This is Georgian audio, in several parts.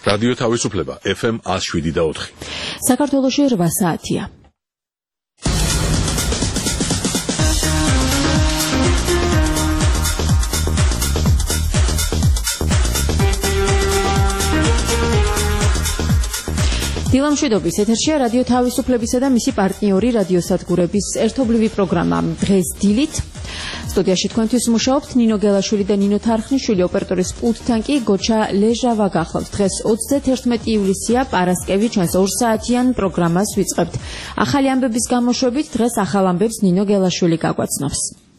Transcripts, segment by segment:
რადიო თავისუფლება FM 107.4. საქართველოში 8 საათია. დილამშვიდობის ეთერშია რადიო თავისუფლებისა და მისი პარტნიორი რადიოსადგურების ერთობლივი პროგრამა დღეს დილით. სტუდიაში თქვენთვის მუშაობთ ნინო გელაშვილი და ნინო თარხნიშვილი, ოპერატორის პულტთან კი გოჩა ლეჟავა გახლავთ. დღეს 31 ივლისია, პარასკევი, ჩვენს 2 საათიან პროგრამას ვიწყებთ. ახალი ამბების გამოშვებით დღეს ახალ ამბებს ნინო გელაშვილი გაგვაცნობს.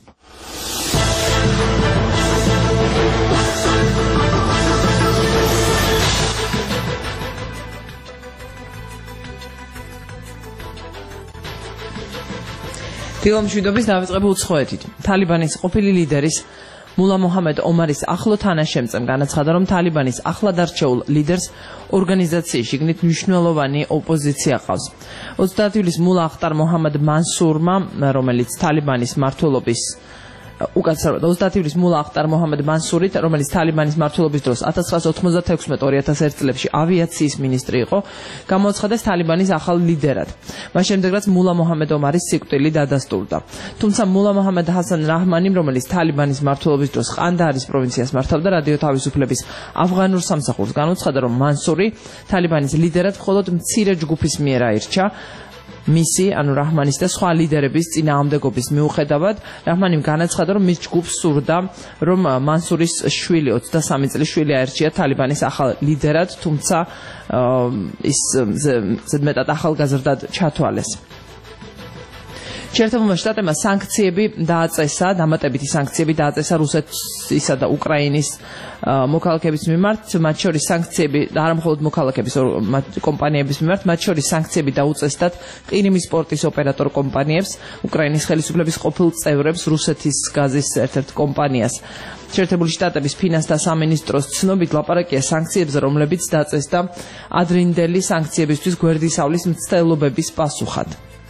დილამშვიდობის დავიწყებ უცხოეთით. თალიბანის ყოფილი ლიდერის მულა მოჰამედ ომარის ახლო თანაშემწემ განაცხადა, რომ თალიბანის ახლად არჩეულ ლიდერს ორგანიზაციის შიგნით მნიშვნელოვანი ოპოზიცია ყავს. 30 ივლისს მულა ახტარ მოჰამედ მანსურმა, რომელიც თალიბანის მმართველობის 30 ივლისს მულა ახტარ მოჰამედ მანსურით, რომელიც თალიბანის მმართველობის დროს 1996-2001 წლებში ავიაციის მინისტრი იყო, გამოაცხადეს თალიბანის ახალ ლიდერად. მას შემდეგ რაც მულა მოჰამედ ომარის სიკვდილი დადასტურდა. თუმცა მულა მოჰამედ ჰასან რაჰმანი, რომელიც თალიბანის მმართველობის დროს ყანდაარის პროვინციას მართავდა, რადიო თავისუფლების ავღანურ სამსახურს განუცხადა, რომ მანსური თალიბანის ლიდერად მხოლოდ მცირე ჯგუფის მიერ აირჩა. მისი, ანუ რაჰმანის და სხვა ლიდერების წინააღმდეგობის მიუხედავად, რაჰმანიმ განაცხადა, რომ მის ჯგუფს სურდა, რომ მანსურის შვილი 23 წლის შვილი აერჩია თალიბანის ახალ ლიდერად, თუმცა ის ზედმეტად ახალგაზრდად ჩათვალეს. შეერთებულმა შტატებმა სანქციები დააწესა, დამატებითი სანქციები დააწესა რუსეთისა და უკრაინის მოქალაქეების მიმართ, მათ შორის სანქციები არა მხოლოდ მოქალაქეების კომპანიების მიმართ, მათ შორის სანქციები დაუწესდათ ყირიმის სპორტის ოპერატორ კომპანიებს, უკრაინის ხელისუფლების ყოფილ წევრებს, რუსეთის გაზის ერთ-ერთ კომპანიას. შეერთებული შტატების ფინანსთა სამინისტროს ცნობით ლაპარაკია სანქციებზე, რომლებიც დაწესდა ადრინდელი სანქციებისთვის გვერდისავლის მცდელობების პასუხად.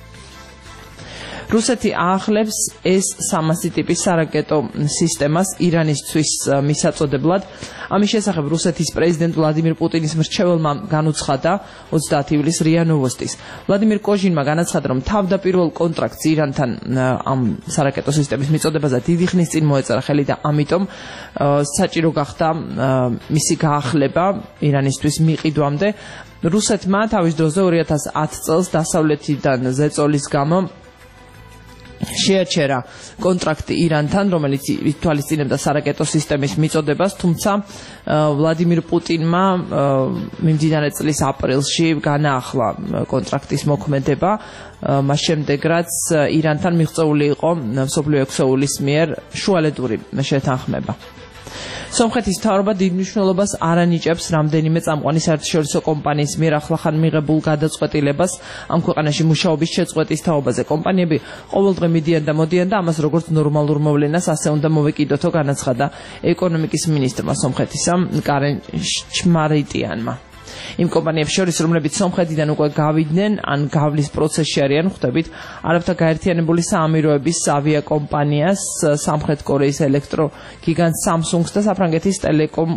რუსეთი აახლებს S-300 ტიპის სარაკეტო სისტემას ირანისთვის მისაწოდებლად. ამის შესახებ რუსეთის პრეზიდენტ ვლადიმირ პუტინის მრჩეველმა განუცხადა 30 ივლისს RIA Novostis. ვლადიმირ კოჟინმა განაცხადა, რომ თავდაპირველ კონტრაქტს ირანთან ამ სარაკეტო სისტემის მიწოდებაზე დიდი ხნის წინ მოეწერა ხელი და ამიტომ საჭირო გახდა მისი გაახლება ირანისთვის მიყიდვამდე. რუსეთმა თავის დროზე 2010 წელს დასავლეთიდან ზეწოლის გამო შეაჩერა კონტრაქტი ირანთან, რომელიც ითვალისწინებდა სარაკეტო სისტემის მიწოდებას, თუმცა ვლადიმირ პუტინმა მიმდინარე წლის აპრილში განაახლა კონტრაქტის მოქმედება, მას შემდეგ რაც ირანთან მიღწეული იყო მსოფლიო ექვსეულის მიერ შუალედური შეთანხმება. სომხეთის მთავრობა დიდ მნიშვნელობას არ ანიჭებს რამდენიმე წამყვანი საერთაშორისო კომპანიის მიერ ახლახან მიღებულ გადაწყვეტილებას ამ ქვეყანაში მუშაობის შეწყვეტის თაობაზე. კომპანიები ყოველდღე მიდიან და მოდიან და ამას როგორც ნორმალურ მოვლენას ასე უნდა მოვეკიდოთო, განაცხადა ეკონომიკის მინისტრმა სომხეთისა კარენ ჩმარიტიანმა. იმ კომპანიებს შორის, რომლებიც სომხეთიდან უკვე გავიდნენ ან გავლის პროცესში არიან, ხვდებით არაბთა გაერთიანებული საამიროების ავიაკომპანიას, სამხრეთ კორეის ელექტროგიგანტ Samsung-ს და საფრანგეთის ტელეკომ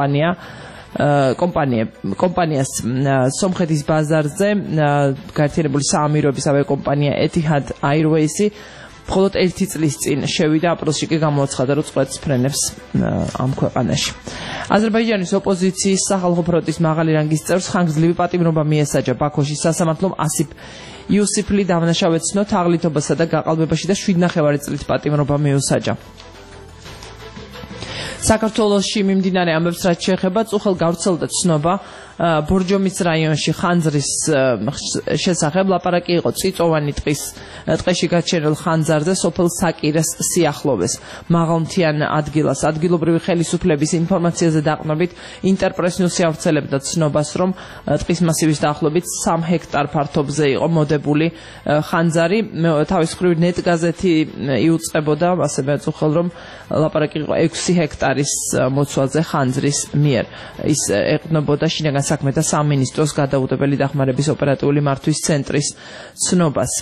კომპანიას სომხეთის ბაზარზე გაერთიანებული საამიროების ავიაკომპანია Etihad Airways-ი მხოლოდ 1 წლის წინ შევიდა, აპრილში კი გამოაცხადა, რომ წყვეტს ფრენებს ამ ქვეყანაში. აზერბაიჯანის ოპოზიციის სახალხო ფრონტის მაღალი რანგის წევრს ხანგრძლივი პატიმრობა მიესაჯა ბაქოში სასამართლომ ასიფ იუსიფლი დამნაშავედ ცნო თაღლითობასა და გაყალბებაში და 7,5 წლით პატიმრობა მიუსაჯა. საქართველოში მიმდინარე ამბებს რაც შეეხება წუხელ გავრცელდა ცნობა ბორჯომის რაიონში ხანძრის შესახებ. ლაპარაკი იყო წიწოვანი ტყეში გაჩენილ ხანძარზე სოფელ საკირეს სიახლოვეს. მაღალმთიან ადგილას ადგილობრივი ხელისუფლების ინფორმაციაზე დაყრდნობით ინტერპრეს ნიუსი ავრცელებდა ცნობას, რომ ტყის მასივის დაახლოებით 3 ჰექტარ ფართობზე იყო მოდებული ხანძარი. თავის მხრივ ნეტ გაზეთი იუწყებოდა ასევე წუხელ, რომ ლაპარაკი იყო 6 ჰექტარის მოცვალზე ხანძრის მიერ. ის ეყრდნობოდა შინაგან საქმეთა სამინისტროს გადაუდებელი დახმარების ოპერატიული მართვის ცენტრის ცნობას.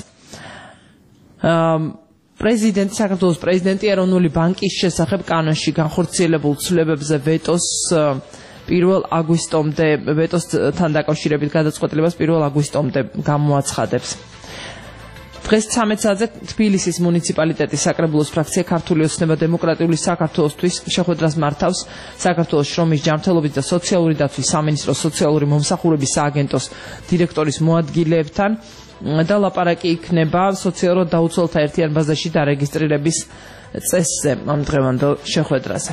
საქართველოს პრეზიდენტი ეროვნული ბანკის შესახებ კანონში განხორციელებულ ცვლილებებზე ვეტოს 1 აგვისტომდე ვეტოსთან დაკავშირებით გადაწყვეტილებას 1 აგვისტომდე გამოაცხადებს. დღეს 13 საათზე თბილისის მუნიციპალიტეტის საკრებულოს ფრაქცია ქართული ოცნება დემოკრატიული საქართველოსთვის შეხვედრას მართავს საქართველოს შრომის ჯანმრთელობის და სოციალური დაცვის სამინისტროს სოციალური მომსახურების სააგენტოს დირექტორის მოადგილეებთან და ლაპარაკი იქნება სოციალურ დაუცველთა ერთიან ბაზაში დარეგისტრირების წესზე ამ დღევანდელ შეხვედრაზე.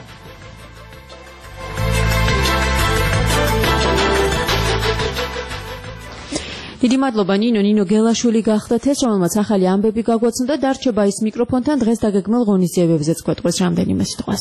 დიდი მადლობა ნინო გელაშვილი გახდათ ეს, რომელმაც ახალი ამბები გაგვაცნო და დარჩება ის მიკროფონთან დღეს დაგეგმილ ღონისძიებებზეც გვეტყვის რამდენიმე სიტყვას.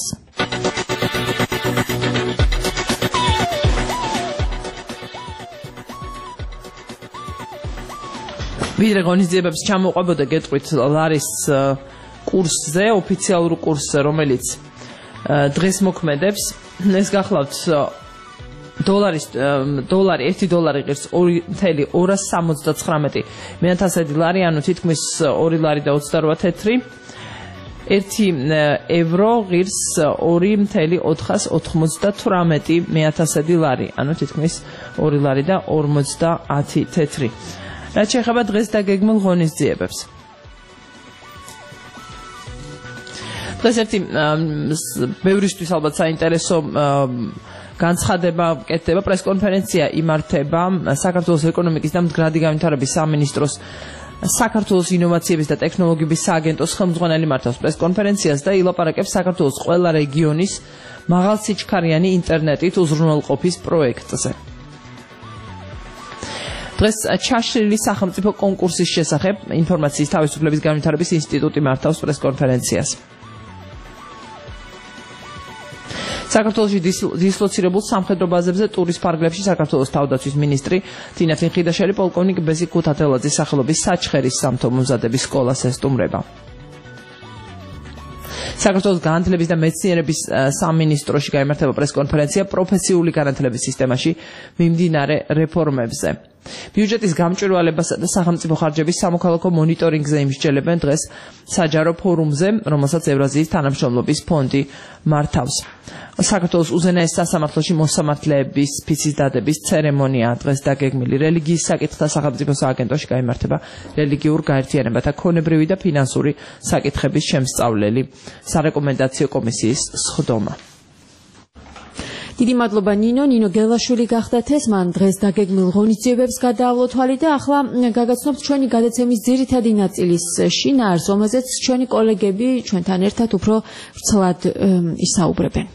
ვიდრე ღონისძიებებს ჩამოყვებოდა გეტყვით ლარის კურსზე, ოფიციალურ კურსზე, რომელიც დღეს მოქმედებს. ეს გახლავთ $1 ღირს 2.279 ლარი, ანუ თითქმის $2.28. 1 ევრო ღირს 2.498 ლარი, ანუ თითქმის $2.50. რაც შეეხება დღეს დაგეგმილ ღონისძიებებს. დღეს ერთი ბევრისთვის ალბათ საინტერესო განცხადება კეთდება, პრესკონფერენცია იმართება საქართველოს ეკონომიკის და მდგრადი განვითარების სამინისტროს საქართველოს ინოვაციების და ტექნოლოგიების სააგენტოს ხელმძღვანელი მართავს პრესკონფერენციას და ილაპარაკებს საქართველოს ყველა რეგიონის მაღალსიჩქარიანი ინტერნეტით უზრუნველყოფის პროექტზე. დღეს ჩაშლილი სახელმწიფო კონკურსის შესახებ ინფორმაციის თავისუფლების განვითარების ინსტიტუტი მართავს პრესკონფერენციას. საქართველოში დისლოცირებულ სამხედრო ბაზებზე ტურის ფარგლებში საქართველოს თავდაცვის მინისტრი თინათინ ხიდაშელი პოლკოვნიკ ბეზიკ ქუთათელაძის სახელობის საჩხერის სამთო მომზადების სკოლას ესტუმრება. საქართველოს განათლების და მეცნიერების სამინისტროში გაიმართება პრესკონფერენცია პროფესიული განათლების სისტემაში მიმდინარე რეფორმებზე. ბიუჯეტის გამჭვირვალებასა და სახელმწიფო ხარჯების სამოქალაქო მონიტორინგზე იმსჯელებენ დღეს საჯარო ფორუმზე, რომელსაც ევრაზიის თანამშრომლობის ფონდი მართავს. საქართველოს უზენაეს სასამართლოში მოსამართლეების ფიცის დადების ცერემონია დღეს დაგეგმილი. რელიგიის საკითხთა სახელმწიფო სააგენტოში გაიმართება რელიგიურ გაერთიანებათა ქონებრივი და ფინანსური საკითხების შემსწავლელი სარეკომენდაციო კომისიის სხდომა. დიდი მადლობა ნინო გელაშვილი გახდათ ეს, მან დღეს დაგეგმილ ღონისძიებებს გადაავლო თვალი და ახლა გაგაცნობთ ჩვენი გადაცემის ძირითადი ნაწილის შინაარს, რომელზეც ჩვენი კოლეგები ჩვენთან ერთად უფრო ვრცლად ისაუბრებენ.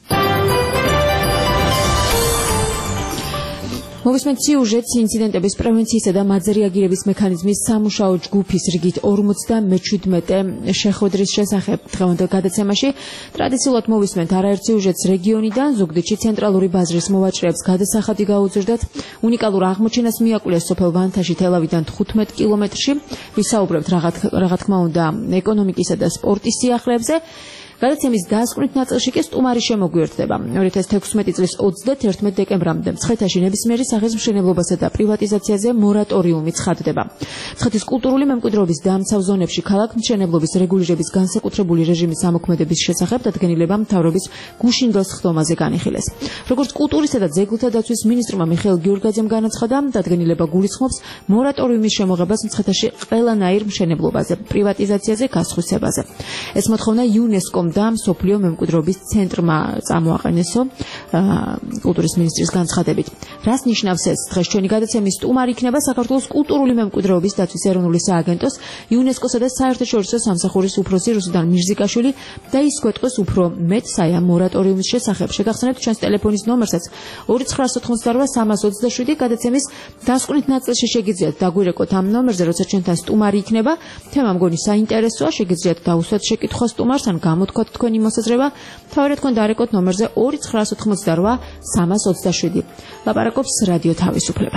მოვისმენთ სიუჟეტს ინციდენტების პრევენციისა და მათზე რეაგირების მექანიზმის სამუშაო ჯგუფის რიგით 57 შეხვედრის შესახებ დღევანდელ გადაცემაში. ტრადიციულად მოვისმენთ არაერთ სიუჟეტს რეგიონიდან, ზუგდიდში ცენტრალური ბაზრის მოვაჭრეებს გადასახადი გაუწირდათ. უნიკალურ აღმოჩენას მიაკვლეს სოფელ ვანთაში თელავიდან 15 კილომეტრში. ვისაუბრებთ რა თქმა უნდა ეკონომიკისა და სპორტის სიახლეებზე. გადაცემის დასკვნით ნაწილში კი სტუმარი შემოგვიერთდება. 2016 წლის 31 დეკემბრამდე მცხეთაში ნებისმიერი სახის მშენებლობასა და პრივატიზაციაზე მორატორიუმი ცხადდება. მცხეთის კულტურული მემკვიდრეობის დამცავ ზონებში ქალაქ-მშენებლობის რეგულირების განსაკუთრებული რეჟიმის ამოქმედების შესახებ დადგენილება მთავრობის გუშინდელ სხდომაზე განიხილეს. როგორც კულტურისა და ძეგლთა დაცვის მინისტრმა მიხეილ გიორგაძემ განაცხადა, დადგენილება გულისხმობს მორატორიუმის შემოღებას მცხეთაში ყველანაირ მშენებლობაზე, პრივატიზაციაზე, გასხვისებაზე. ეს მოთხოვნა იუნესკომ და მსოფლიო მემკვიდრეობის ცენტრმა წამოაყენესო კულტურის მინისტრის განცხადებით. რას ნიშნავს ეს? დღეს ჩვენი გადაცემის სტუმარი იქნება საქართველოს კულტურული მემკვიდრეობის დაცვის ეროვნული სააგენტოს, იუნესკოსა და საერთაშორისო სამსახურის უფროსი რუსუდან მირზიკაშვილი და ის გვეტყვის უფრო მეტ საამ მორატორიუმის შესახებ. შეგახსენებთ ჩვენს ტელეფონის ნომერსაც 2988 327 გადაცემის დასკვნით ნაწილში შეგიძლიათ დაგვირეკოთ ამ ნომერზე, როცა ჩვენთან სტუმარი იქნება. თემა მგონი საინტერესოა, შეგიძლიათ დაუსვათ შეკითხვა სტუმარს ან თქვათ თქვენი მოსაზრება, თავი თქვენ დარეკოთ ნომერზე 2988 327. ლაპარაკობს რადიო თავისუფლება.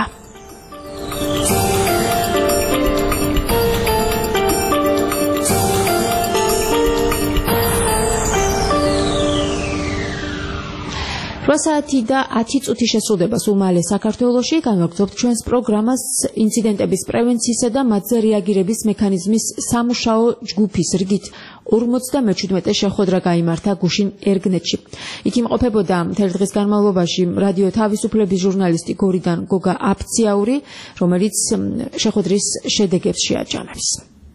8 საათი და 10 წუთი შესრულდება სულ მალე საქართველოში. განვაგრძობთ ჩვენს პროგრამას ინციდენტების პრევენციისა და მათზე რეაგირების მექანიზმის სამუშაო ჯგუფის რიგით 57 შეხვედრა გაიმართა გუშინ ერგნეთში. იქ იმყოფებოდა მთელი დღის განმავლობაში რადიო თავისუფლების ჟურნალისტი გორიდან გოგა აფციაური, რომელიც შეხვედრის შედეგებს შეაჯამებს.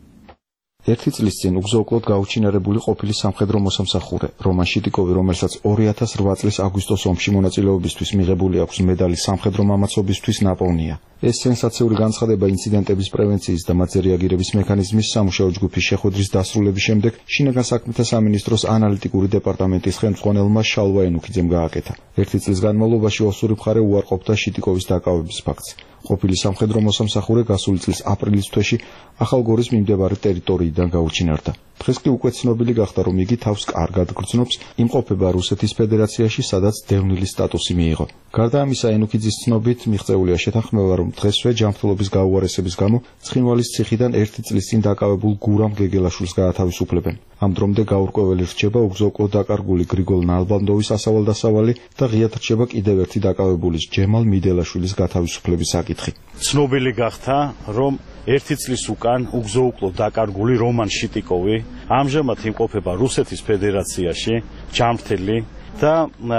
ერთი წლის წინ უგზო-უკლოდ გაუჩინარებული ყოფილი სამხედრო მოსამსახურე რომან შიტიკოვი, რომელსაც 2008 წლის აგვისტოს ომში მონაწილეობისთვის მიღებული აქვს მედალი სამხედრო მამაცობისთვის, ნაპოვნია. ეს სენსაციური განცხადება ინციდენტების პრევენციის და მათზე რეაგირების მექანიზმის სამუშაო ჯგუფის შეხვედრის დასრულების შემდეგ შინაგან საქმეთა სამინისტროს ანალიტიკური დეპარტამენტის ხელმძღვანელმა შალვა ენუქიძემ გააკეთა. ერთი წლის განმავლობაში ოსური მხარე უარყოფდა შიტიკოვის დაკავების ფაქტს. ყოფილი სამხედრო მოსამსახურე გასული წლის აპრილის თვეში ახალგორის მიმდებარე ტერიტორიიდან გაუჩინარდა. დღეს კი უკვე ცნობილი გახდა, რომ იგი თავს კარგად გრძნობს, იმყოფება რუსეთის ფედერაციაში, სადაც დევნილის სტატუსი მიიღო. გარდა ამისა, ენუქიძის ცნობით მიღწეულია შეთანხმება, რომ დღესვე ჯანმრთელობის გაუარესების გამო ცხინვალის ციხიდან ერთი წლის წინ დაკავებულ გურამ გეგელაშვილს გაათავისუფლებენ. ამ დრომდე გაურკვეველი რჩება უგზო-უკლოდ დაკარგული გრიგოლ ნალბანდოვის ასავალ-დასავალი და ღიად რჩება კიდევ ერთი დაკავებულის ჯემალ მიდელაშვილის გათავისუფლების საკითხი. ცნობილი გახდა, რომ ერთი წლის უკან უგზო-უკლოდ დაკარგული რომან შიტიკოვი ამჟამად იმყოფება რუსეთის ფედერაციაში, ჯანმრთელი და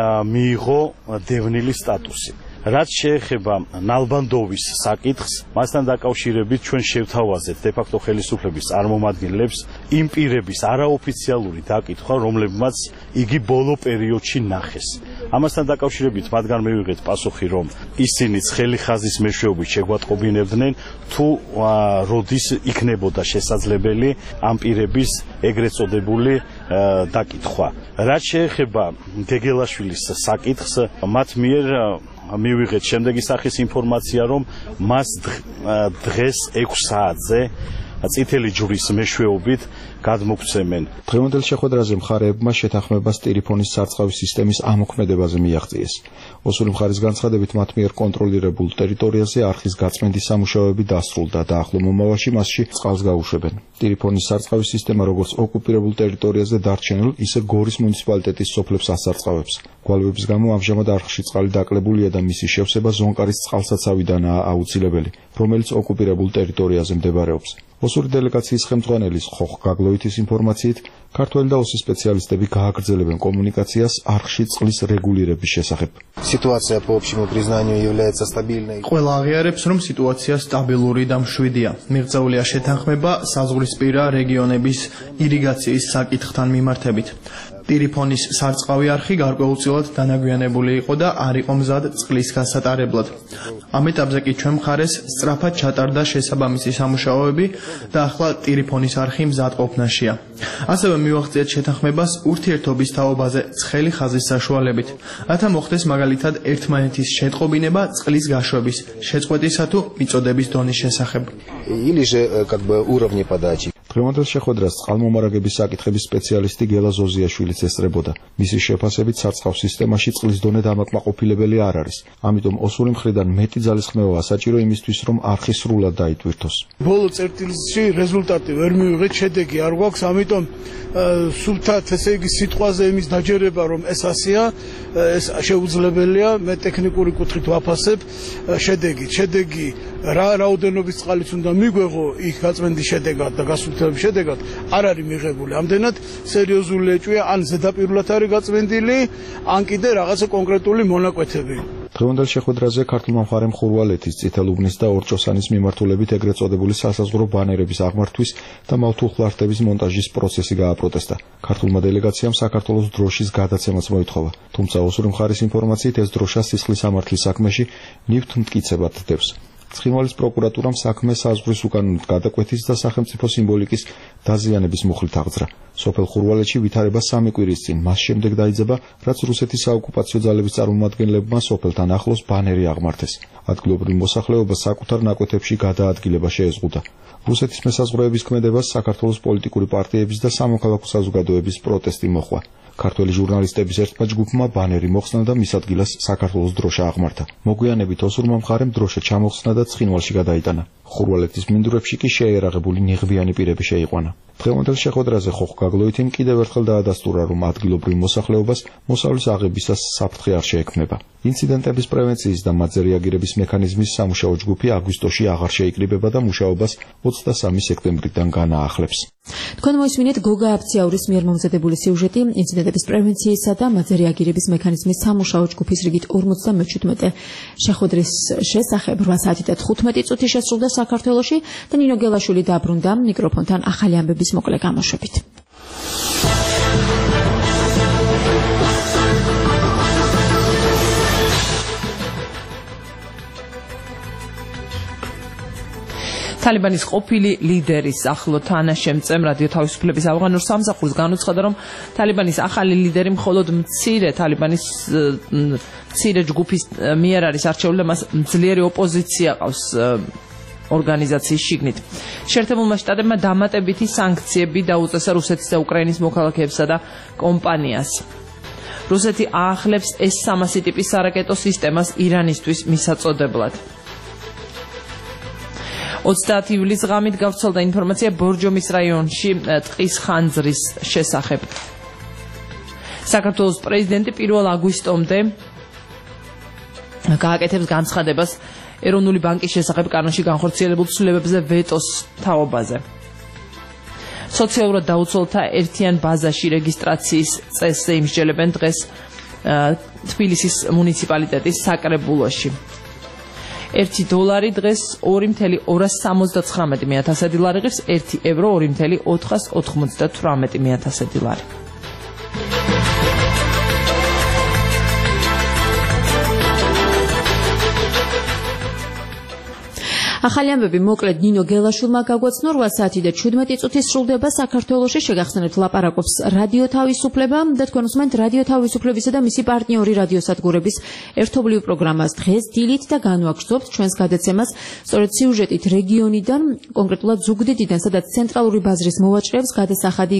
მიიღო დევნილის სტატუსი. რაც შეეხება ნალბანდოვის საკითხს, მასთან დაკავშირებით ჩვენ შევთავაზეთ დე-ფაქტო ხელისუფლების წარმომადგენლებს იმ პირების არაოფიციალური დაკითხვა, რომლებმაც იგი ბოლო პერიოდში ნახეს. ამასთან დაკავშირებით მათგან მივიღეთ პასუხი, რომ ისინი ცხელი ხაზის მეშვეობით შეგვატყობინებდნენ, თუ როდის იქნებოდა შესაძლებელი ამ პირების ეგრეთ წოდებული დაკითხვა. რაც შეეხება გეგელაშვილის საკითხს, მათ მიერ მივიღეთ შემდეგი სახის ინფორმაცია, რომ მას დღეს 6 საათზე წითელი ჯვრის მეშვეობით გადმოგცემენ. დღევანდელ შეხვედრაზე მხარეებმა შეთანხმება სტირიფონის სარწყავის სისტემის ამოქმედებაზე მიაღწიეს. ოსური მხარის განცხადებით, მათ მიერ კონტროლირებულ ტერიტორიაზე არხის გაწმენდის სამუშაოები დასრულდა და ახლო მომავალში მასში წყალს გაუშვებენ. სტირიფონის სარწყავის სისტემა როგორც ოკუპირებულ ტერიტორიაზე დარჩენილ, ისე გორის მუნიციპალიტეტის სოფლებს ასარწყავებს. გვალვების გამო ამჟამად არხში წყალი დაკლებულია და მისი შევსება ზონკარის წყალსაცავიდანაა აუცილებელი, რომელიც ოკუპირებულ ტერიტორიაზე მდებარეობს. ოსური დელეგაციის ხელმძღვანელის ხოხ გაგლოვითის ინფორმაციით, ქართველი და ოსი სპეციალისტები გააგრძელებენ კომუნიკაციას არხში წყლის რეგულირების შესახებ. Ситуация по общему признанию является стабильной. ყველა აღიარებს, რომ სიტუაცია სტაბილური და მშვიდია. მიღწეულია შეთანხმება საზღვრისპირა რეგიონების ირიგაციის საკითხთან მიმართებით. ტირიფონის სარწყავი არხი გარკვეულწილად დანაგვიანებული იყო და არ იყო მზად წყლის გასატარებლად. ამ ეტაპზე კი ჩვენ მხარეს სწრაფად ჩატარდა შესაბამისი სამუშაოები და ახლა ტირიფონის არხი მზადყოფნაშია. ასევე მივაღწიეთ შეთანხმებას ურთიერთობის თაობაზე ცხელი ხაზის საშუალებით, რათა მოხდეს მაგალითად ერთმანეთის შეტყობინება წყლის გაშვების, შეწყვეტისა თუ მიწოდების დონის შესახებ. Или же как бы уровни подачи. დღევანდელ შეხვედრას წყალმომარაგების საკითხების სპეციალისტი გელა ზოზიაშვილიც ესწრებოდა. მისი შეფასებით სარწყავ სისტემაში წყლის დონე დამაკმაყოფილებელი არ არის. ამიტომ ოსური მხრიდან მეტი ძალისხმევაა საჭირო იმისთვის, რომ არხი სრულად დაითვირთოს. ბოლო წერტილში რეზულტატი ვერ მივიღეთ, შედეგი არ გვაქვს, ამიტომ სულთად ესე იგი სიტყვაზე იმის დაჯერება, რომ ეს ასეა, ეს შეუძლებელია, მე ტექნიკური კუთხით ვაფასებ შედეგი რა რაოდენობის წყალიც უნდა მიგვეღო იქ გაწმენდის შედეგად და გასუფთავების შედეგად არ არის მიღებული. ამდენად სერიოზული ეჭვია, ან ზედაპირულად არის გაწმენდილი, ან კიდე რაღაცა კონკრეტული მონაკვეთები. დღევანდელ შეხვედრაზე ქართულმა მხარემ ხურვალეთის, წითელუბნის და ორჭოსანის მიმართულებით ეგრეთ წოდებული სასაზღვრო ბანერების აღმართვის და მავთულხლართების მონტაჟის პროცესი გააპროტესტა. ქართულმა დელეგაციამ საქართველოს დროშის გადაცემაც მოითხოვა. თუმცა ოსური მხარის ინფორმაციით ეს დროშა სისხლის სამართლის საქმეში ნივთ მტკიცებად დებს. ცხინვალის პროკურატურამ საქმე საზღვრის უკანონოდ გადაკვეთის და სახელმწიფო სიმბოლიკის დაზიანების მუხლით აღძრა. სოფელ ხურვალეთში ვითარება 3 კვირის წინ, მას შემდეგ დაიძაბა, რაც რუსეთის საოკუპაციო ძალების წარმომადგენლებმა სოფელთან ახლოს ბანერი აღმართეს. ადგილობრივ მოსახლეობას საკუთარ ნაკვეთებში გადაადგილება შეეზღუდა. რუსეთის მესაზღვრეების ქმედებას საქართველოს პოლიტიკური პარტიების და სამოქალაქო საზოგადოების პროტესტი მოჰყვა. ქართველი ჟურნალისტების ერთმა ჯგუფმა ბანერი მოხსნა და მის ადგილას საქართველოს დროშა აღმართა. მოგვიანებით ოსურმა მხარემ დროშა ჩამოხსნა და ცხინვალში გადაიტანა. ხურვალეთის მინდვრებში კი შეიარაღებული ნიღბიანი პირები შეიყვანა. დღევანდელ შეხვედრაზე ხოხ გაგლოითიმ კიდევ ერთხელ დაადასტურა, რომ ადგილობრივ მოსახლეობას მოსავლის აღებისას საფრთხე არ შეექმნება. ინციდენტების პრევენციის და მათზე რეაგირების მექანიზმის სამუშაო ჯგუფი აგვისტოში აღარ შეიკრიბება და მუშაობას 23 სექტემბრიდან განაახლებს. თქვენ მოისმინეთ გოგა აფციაურის მიერ მომზადებული სიუჟეტი ინციდენტების პრევენციისა და მათზე რეაგირების მექანიზმის სამუშაო ჯგუფის რიგით 57 შეხვედრის შესახებ 8 საათი და 15 წუთი შესრულდა საქართველოში და ნინო გელაშვილი დაბრუნდა მიკროფონთან ახალი ამბების მოკლე გამოშვებით. თალიბანის ყოფილი ლიდერის ახლო თანაშემწემ რადიო თავისუფლების ავღანურ სამსახურს განუცხადა, რომ თალიბანის ახალი ლიდერი მხოლოდ თალიბანის მცირე ჯგუფის მიერ არის არჩეული და მას ძლიერი ოპოზიცია ყავს ორგანიზაციის შიგნით. შეერთებულმა შტატებმა დამატებითი სანქციები დაუწესა რუსეთის და უკრაინის მოქალაქეებსა და კომპანიას. რუსეთი აახლებს S-300 ტიპის სარაკეტო სისტემას ირანისთვის მისაწოდებლად. 30 ივლისს ღამით გავრცელდა ინფორმაცია ბორჯომის რაიონში ტყის ხანძრის შესახებ. საქართველოს პრეზიდენტი 1 აგვისტომდე გააკეთებს განცხადებას ეროვნული ბანკის შესახებ კანონში განხორციელებულ ცვლილებებზე ვეტოს თაობაზე. სოციალურად დაუცველთა ერთიან ბაზაში რეგისტრაციის წესზე იმსჯელებენ დღეს თბილისის მუნიციპალიტეტის საკრებულოში. $1 დღეს 2,279 ლარი ღირს, €1 2,498 ლარი. ახალი ამბები მოკლედ ნინო გელაშვილმა გაგვაცნო 8 საათი და 17 წუთი სრულდება საქართველოში. შეგახსენებთ ლაპარაკობს რადიო თავისუფლება და თქვენ უსმენთ რადიო თავისუფლებისა და მისი პარტნიორი რადიოსადგურების ერთობლივ პროგრამას დღეს დილით და განვაგრძობთ ჩვენს გადაცემას სწორედ სიუჟეტით რეგიონიდან, კონკრეტულად ზუგდიდიდან, სადაც ცენტრალური ბაზრის მოვაჭრეებს გადასახადი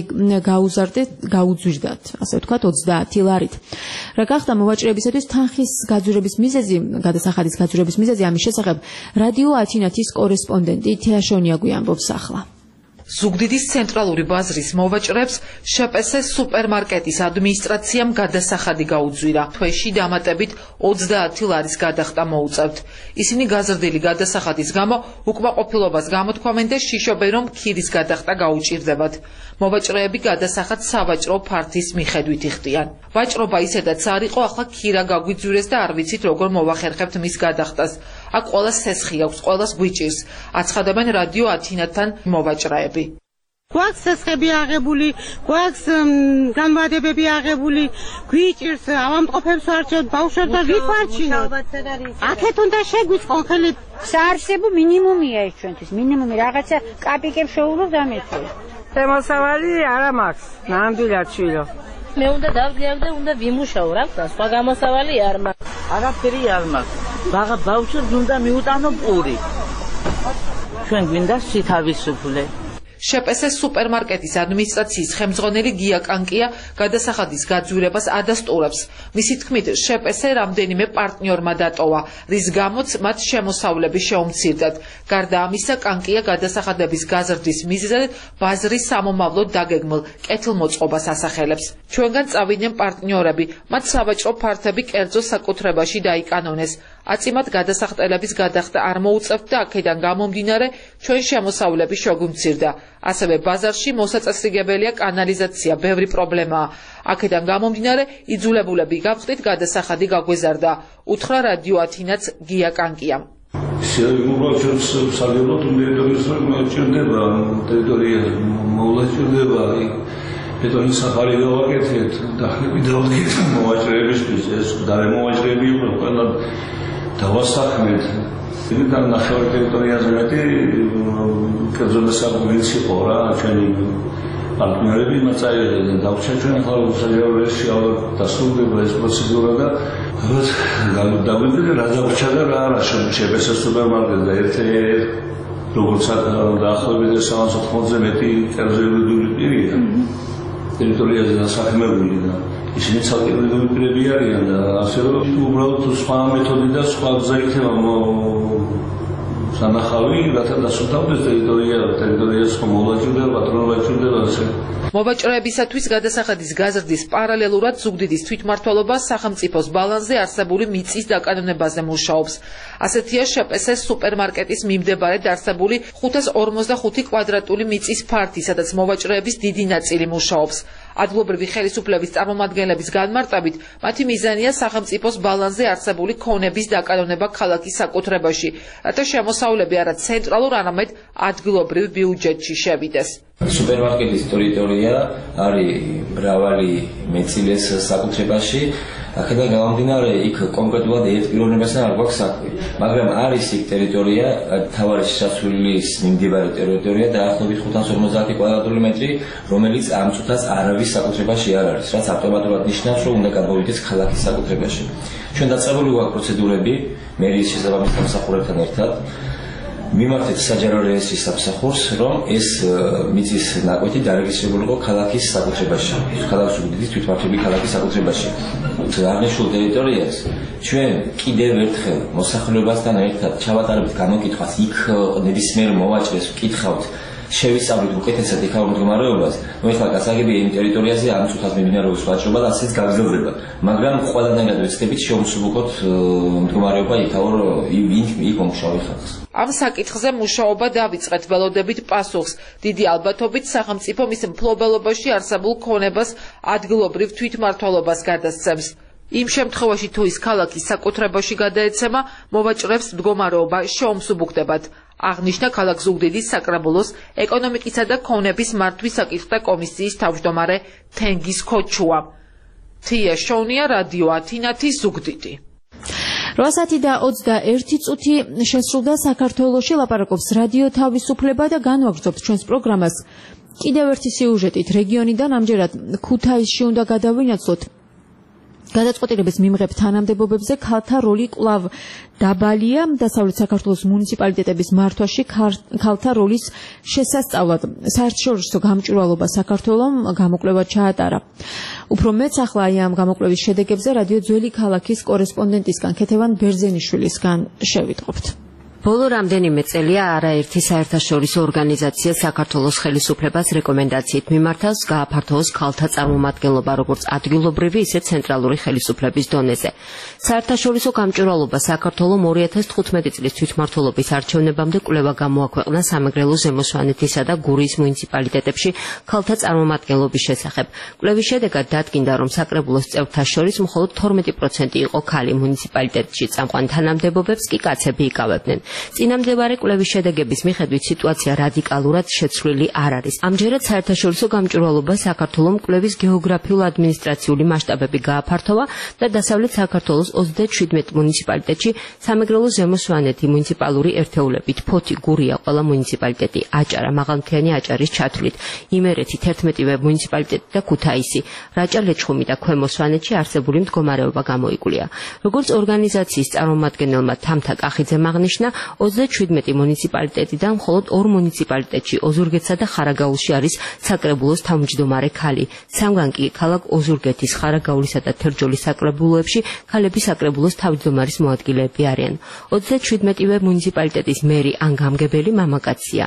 გაუძვირდათ, ასე ვთქვათ, 30 ლარით. რა გახდა მოვაჭრეებისათვის თანხის გაძვირების მიზეზი, გადასახადის გაძვირების მიზეზი, ამის შესახებ რადიო ათინათის კორესპონდენტი თეაშონია გვიამბობს ახლა. ზუგდიდის ცენტრალური ბაზრის მოვაჭრეებს შპს სუპერმარკეტის ადმინისტრაციამ გადასახადი გაუძვირა. თვეში დამატებით 30 ლარის გადახდა მოუწევთ. ისინი გაზრდილი გადასახადის გამო უკმაყოფილებას გამოთქვამენ და შიშობენ, რომ ქირის გადახდა გაუჭირდებათ. მოვაჭრეები გადასახადს სავაჭრო ფართის მიხედვით იხდიან. ვაჭრობა ისედაც არ იყო, ახლა ქირა გაგვიძვირეს და არ ვიცით როგორ მოვახერხებთ მის გადახდას. აქ ყველას სესხი აქვს, ყველას გვიჭირს, აცხადებენ რადიო ათინათთან მოვაჭრეები. გვაქვს სესხები აღებული, გვაქვს განმადებები აღებული, გვიჭირს, ავამტყოფებს ვარჩევთ, ბავშვებს და ვით ვარჩინოთ. აქეთ უნდა შეგვიწყონ ხელი. საარსებო მინიმუმია ეს ჩვენთვის, მინიმუმი რაღაცა კაპიკებს შეუძლო დამეცე. შემოსავალი არა მაქვს, ნამდვილად შვილო. მე უნდა დავდგარ და უნდა ვიმუშაო, რა ვთქვა, სხვა გამოსავალი არ მაქვს. არაფერი არ მაქვს. ბაღა ბავშვებს უნდა მიუტანო პური. ჩვენ გვინდა შეთავისუფლე. შპს სუპერმარკეტის ადმინისტრაციის ხელმძღვანელი გია კანკია გადასახადის გაძვირებას ადასტურებს. მისი თქმით, შპს რამდენიმე პარტნიორმა დატოვა, რის გამოც მათ შემოსავლები შეუმცირდათ. გარდა ამისა, კანკია გადასახადების გაზრდის მიზეზად ბაზრის სამომავლოდ დაგეგმილ კეთილმოწყობას ასახელებს. ჩვენგან წავიდნენ პარტნიორები, მათ სავაჭრო ფართები კერძო საკუთრებაში დაიკანონეს. აწიმად გადასახდელების გადახდა არ მოუწევთ და აქედან გამომდინარე ჩვენ შემოსავლები შეგვიმცირდა. ასევე ბაზარში მოსაწესრიგებელია კანალიზაცია, ბევრი პრობლემაა. აქედან გამომდინარე იძულებულები გავხდით გადასახადი გაგვეზარდა. უთხრა რადიო ათინაც გია კანკიამ. მოვაჭრებს საგებოდ ტერიტორიას მოაჭირდება, ტერიტორია მოვაჭრდება, ბეტონის სახარი გავაკეთეთ, დახლები დავაკეთეთ მოვაჭრეებისთვის, ეს გარემოვაჭრეები იყვნენ ყველა დავასახმეთ. იქიდან ნახევარი ტერიტორიაზე მეტი კერძო დასაქმებიც იყო რა, ჩვენი პარტნიორები მათ წაიღებდნენ. დავუჩა ჩვენ ახლა უზრუნველესი დასრულდება ეს პროცედურა და დაგვიდგა რა დავუჩა და რა არა შპს სუპერმარკეტი და ერთ როგორც დაახლოებით 390-ზე მეტი კერძო იურიდიული პირია ტერიტორიაზე დასაქმებული და ისინი ცალკეულ პირები არიან და ასე რომ უბრალოდ სხვა მეთოდი და სხვა გზა იქნება სანახავი, რათა დასუფთავდეს ტერიტორიას ხომ მოვაჭრდება, პატრონავაჭრდება ასე. მოვაჭრეებისათვის გადასახადის გაზრდის პარალელურად ზუგდიდის თვითმმართველობა სახელმწიფოს ბალანსზე არსებული მიწის დაკანონებაზე მუშაობს. ასეთია შპს სუპერმარკეტის მიმდებარედ არსებული 545 კვადრატული მიწის ფართი, სადაც მოვაჭრეების დიდი ნაწილი მუშაობს. ადგილობრივი ხელისუფლების წარმომადგენლების განმარტებით, მათი მიზანია სახელმწიფოს ბალანსზე არსებული ქონების დაკანონება ქალაქის საკუთრებაში, რათა შემოსავლები არა ცენტრალურ, არამედ ადგილობრივ ბიუჯეტში შევიდეს. სუპერმარკეტის ტერიტორია არის მრავალი მეწილეს საკუთრებაში. აქედან გამომდინარე, იქ კონკრეტულად ერთ პიროვნებასთან არ გვაქვს საქმე, მაგრამ არის იქ ტერიტორია, მთავარი შესასვლელის მიმდებარე ტერიტორია დაახლოებით 550 კვადრატული მეტრი, რომელიც ამ წუთას არავის საკუთრებაში არ არის, რაც ავტომატურად ნიშნავს, რომ უნდა გამოვიდეს ქალაქის საკუთრებაში. ჩვენ დაწყებული გვაქვს პროცედურები მერიის შესაბამის სამსახურებთან ერთად. მიმართეთ საჯარო რეესტრის სამსახურს, რომ ეს მიწის ნაკვეთი დარეგისტრირებულიყო ქალაქის საკუთრებაში, ქალაქის ზუგდიდის თვითმმართველი ქალაქის საკუთრებაში. აღნიშნულ ტერიტორიას ჩვენ კიდევ ერთხელ მოსახლეობასთან ერთად ჩავატარებთ განმოკითხვას, იქ ნებისმიერ მოვაჭრეს ვკითხავთ, შევისწავლით უკეთესად იქაურ მდგომარეობას, რომ ეხლა გასაგებია იმ ტერიტორიაზე ამ წუთას მიმდინარეობს ვაჭრობა და ასეც გაგრძელდება, მაგრამ ყველანაირად ვეცდებით შევსუბუქოთ მდგომარეობა იქაურ იქ მომუშავე ხალხს. ამ საკითხზე მუშაობა დავიწყეთ, ველოდებით პასუხს. დიდი ალბათობით სახელმწიფო მის მფლობელობაში არსებულ ქონებას ადგილობრივ თვითმმართველობას გადასცემს. იმ შემთხვევაში თუ ის ქალაქის საკუთრებაში გადაეცემა, მოვაჭრებს მდგომარეობა შეუმსუბუქდებათ. აღნიშნა ქალაქ ზუგდიდის საკრებულოს ეკონომიკისა და ქონების მართვის საკითხთა კომისიის თავმჯდომარე თენგიზ ქოჩუა. თია შოვნია, რადიო ათინათი, ზუგდიდი. 8:21 შესრულდა საქართველოში ლაპარაკობს რადიო თავისუფლება და განვაგრძობთ ჩვენს პროგრამას. კიდევ ერთი სიუჟეტით რეგიონიდან ამჯერად ქუთაისში უნდა გადავინაცვლოთ. გადაწყვეტილების მიმღებ თანამდებობებზე ქალთა როლი კვლავ დაბალია. დასავლეთ საქართველოს მუნიციპალიტეტების მართვაში ქალთა როლის შესასწავლად საერთაშორისო გამჭვირვალობა საქართველომ გამოკვლევა ჩაატარა. უფრო მეც ახლა ამ გამოკვლევის შედეგებზე რადიო ძველი ქალაქის კორესპონდენტისგან ქეთევან ბერძენიშვილისგან შევიტყობთ. ბოლო რამდენიმე წელია არაერთი საერთაშორისო ორგანიზაცია საქართველოს ხელისუფლებას რეკომენდაციით მიმართავს გააფართოვოს ქალთა წარმომადგენლობა როგორც ადგილობრივი, ისე ცენტრალური ხელისუფლების დონეზე. საერთაშორისო გამჭვირვალობა საქართველოს 2015 წლის თვითმმართველობის არჩევნებამდე კვლევა გამოაქვეყნა სამეგრელო ზემოსვანეთისა და გურიის მუნიციპალიტეტებში ქალთა წარმომადგენლობის შესახებ. კვლევის შედეგად დადგინდა, რომ საკრებულოს წევრთა შორის მხოლოდ 12% იყო ქალი, მუნიციპალიტეტში წამყვან თანამდებობებს კი კაცები იკავებდნენ. წინამდებარე კვლევის შედეგების მიხედვით სიტუაცია რადიკალურად შეცვლილი არ არის. ამჯერად საერთაშორისო გამჭვირვალობა საქართველოს კვლევის გეოგრაფიულ-ადმინისტრაციული მასშტაბები გააფართოვა და დასავლეთ საქართველოს 37 მუნიციპალიტეტში სამეგრელო ზემოსვანეთი მუნიციპალური ერთეულებით, ფოთი, გურია, ყველა მუნიციპალიტეტი, აჭარა, მაღალმთიანი აჭარის ჩათვლით, იმერეთი, 11-ვე მუნიციპალიტეტი და ქუთაისი, რაჭა-ლეჩხუმი და ქვემო სვანეთში არსებული მდგომარეობა გამოიკვლია. როგორც ორგანიზაციის წარმომადგენელმა თამთა კახიძემ აღნიშნა, 37 მუნიციპალიტეტიდან მხოლოდ 2 მუნიციპალიტეტში, ოზურგეთსა და ხარაგაულში არის საკრებულოს თავმჯდომარე ქალი. სამგან კი ქალაქ ოზურგეთის, ხარაგაულისა და თერჯოლის საკრებულოებში ქალები საკრებულოს თავმჯდომარის მოადგილეები არიან. 37-ვე მუნიციპალიტეტის მერი ან გამგებელი მამაკაცია.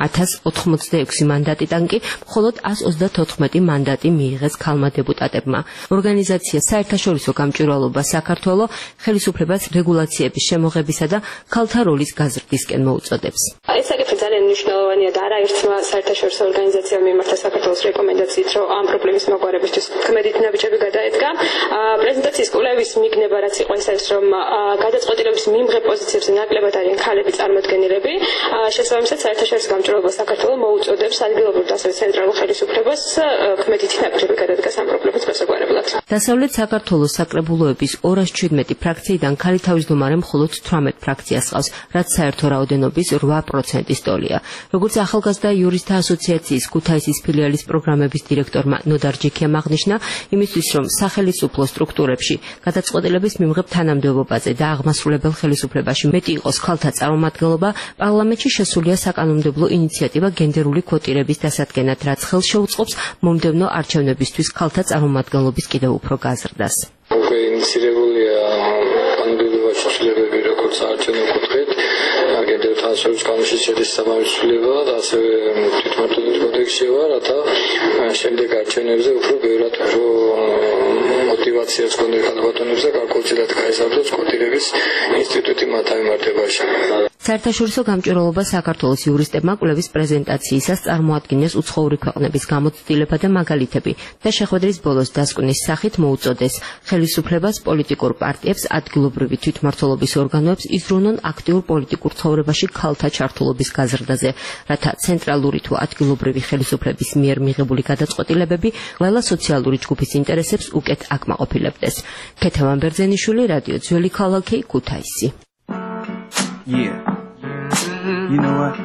1086 მანდატიდან კი მხოლოდ 134 მანდატი მიიღეს ქალმა დეპუტატებმა. ორგანიზაცია საერთაშორისო გამჭვირვალობა საქართველოს ხელისუფლებას რეგულაციების შემოღებისა და ქალთა როლის გაზრდისკენ მოუწოდებს. ეს საკითხი ძალიან მნიშვნელოვანია და არაერთმა საერთაშორისო ორგანიზაციამ მიმართა საქართველოს რეკომენდაციით, რომ ამ პრობლემის მოგვარებისთვის ქმედით ნაბიჯები გადაედგა. პრეზენტაციის კვლევის მიგნება რაც იყო ის არის, რომ გადაწყვეტილების მიმღებ პოზიციებზე ნაკლებად არიან ქალები წარმოდგენილები. შესაბამისად საერთაშორისო გამჭვირვალობა საქართველოს მოუწოდებს ადგილობრივ და ცენტრალურ ხელისუფლებას ქმედითი ნაბიჯები გადადგას ამ პრობლემის მოსაგვარებლად. დასავლეთ საქართველოს საკრებულოების 217 ფრაქციიდან ქალი თავმჯდომარე მხოლოდ 18 ფრაქციას ყავს, რაც საერთო რაოდენობის 8%-ის ტოლია. როგორც ახალგაზრდა იურისტთა ასოციაციის ქუთაისის ფილიალის პროგრამების დირექტორმა ნოდარ ჯიქიამ აღნიშნა, იმისთვის რომ სახელმწიფო სტრუქტურებში გადაწყვეტილების მიმღებ თანამდებობაზე და აღმასრულებელ ხელისუფლებაში მეტი იყოს ქალთა წარმომადგენლობა, პარლამენტში შესულია საკანონმდებლო ინიციატივა გენდერული კვოტირების დასადგენად, რაც ხელს შეუწყობს მომდევნო არჩევნებისთვის ქალთა წარმომადგენლობის კიდევ უფრო გაზრდას. უკვე ინიცირებულია კანდიდატურაში ცვლილებები, როგორც არჩევნურ კუთხით, გენდერულ თანასწორობის კანონში შედის სამართლება და ასევე თვითმმართველობის კოდექსში ვარ, რათა შემდეგ არჩევნებზე უფრო ბევრად мотивациას გქონდეს ქალბატონებს და გარკვეულწილად გაიზარდოს კვოტირების ინსტიტუტი მათ ამემართებაში. საერთაშორისო გამჭვირვალობა საქართველოს იურისტებმა კვლევის პრეზენტაციისას წარმოადგინეს უცხოური ქვეყნების გამოცდილება და მაგალითები და შეხვედრის ბოლოს დასკვნის სახით მოუწოდეს ხელისუფლებას, პოლიტიკურ პარტიებს, ადგილობრივი თვითმმართველობის ორგანოებს იზრუნონ აქტიურ პოლიტიკურ ცხოვრებაში ქალთა ჩართულობის გაზრდაზე, რათა ცენტრალური თუ ადგილობრივი ხელისუფლების მიერ მიღებული გადაწყვეტილებები ყველა სოციალური ჯგუფის ინტერესებს უკეთ აკმაყოფილებდეს. ქეთევან ბერძენიშვილი, რადიო ძველი ქალაქი, ქუთაისი. Yeah, you know what?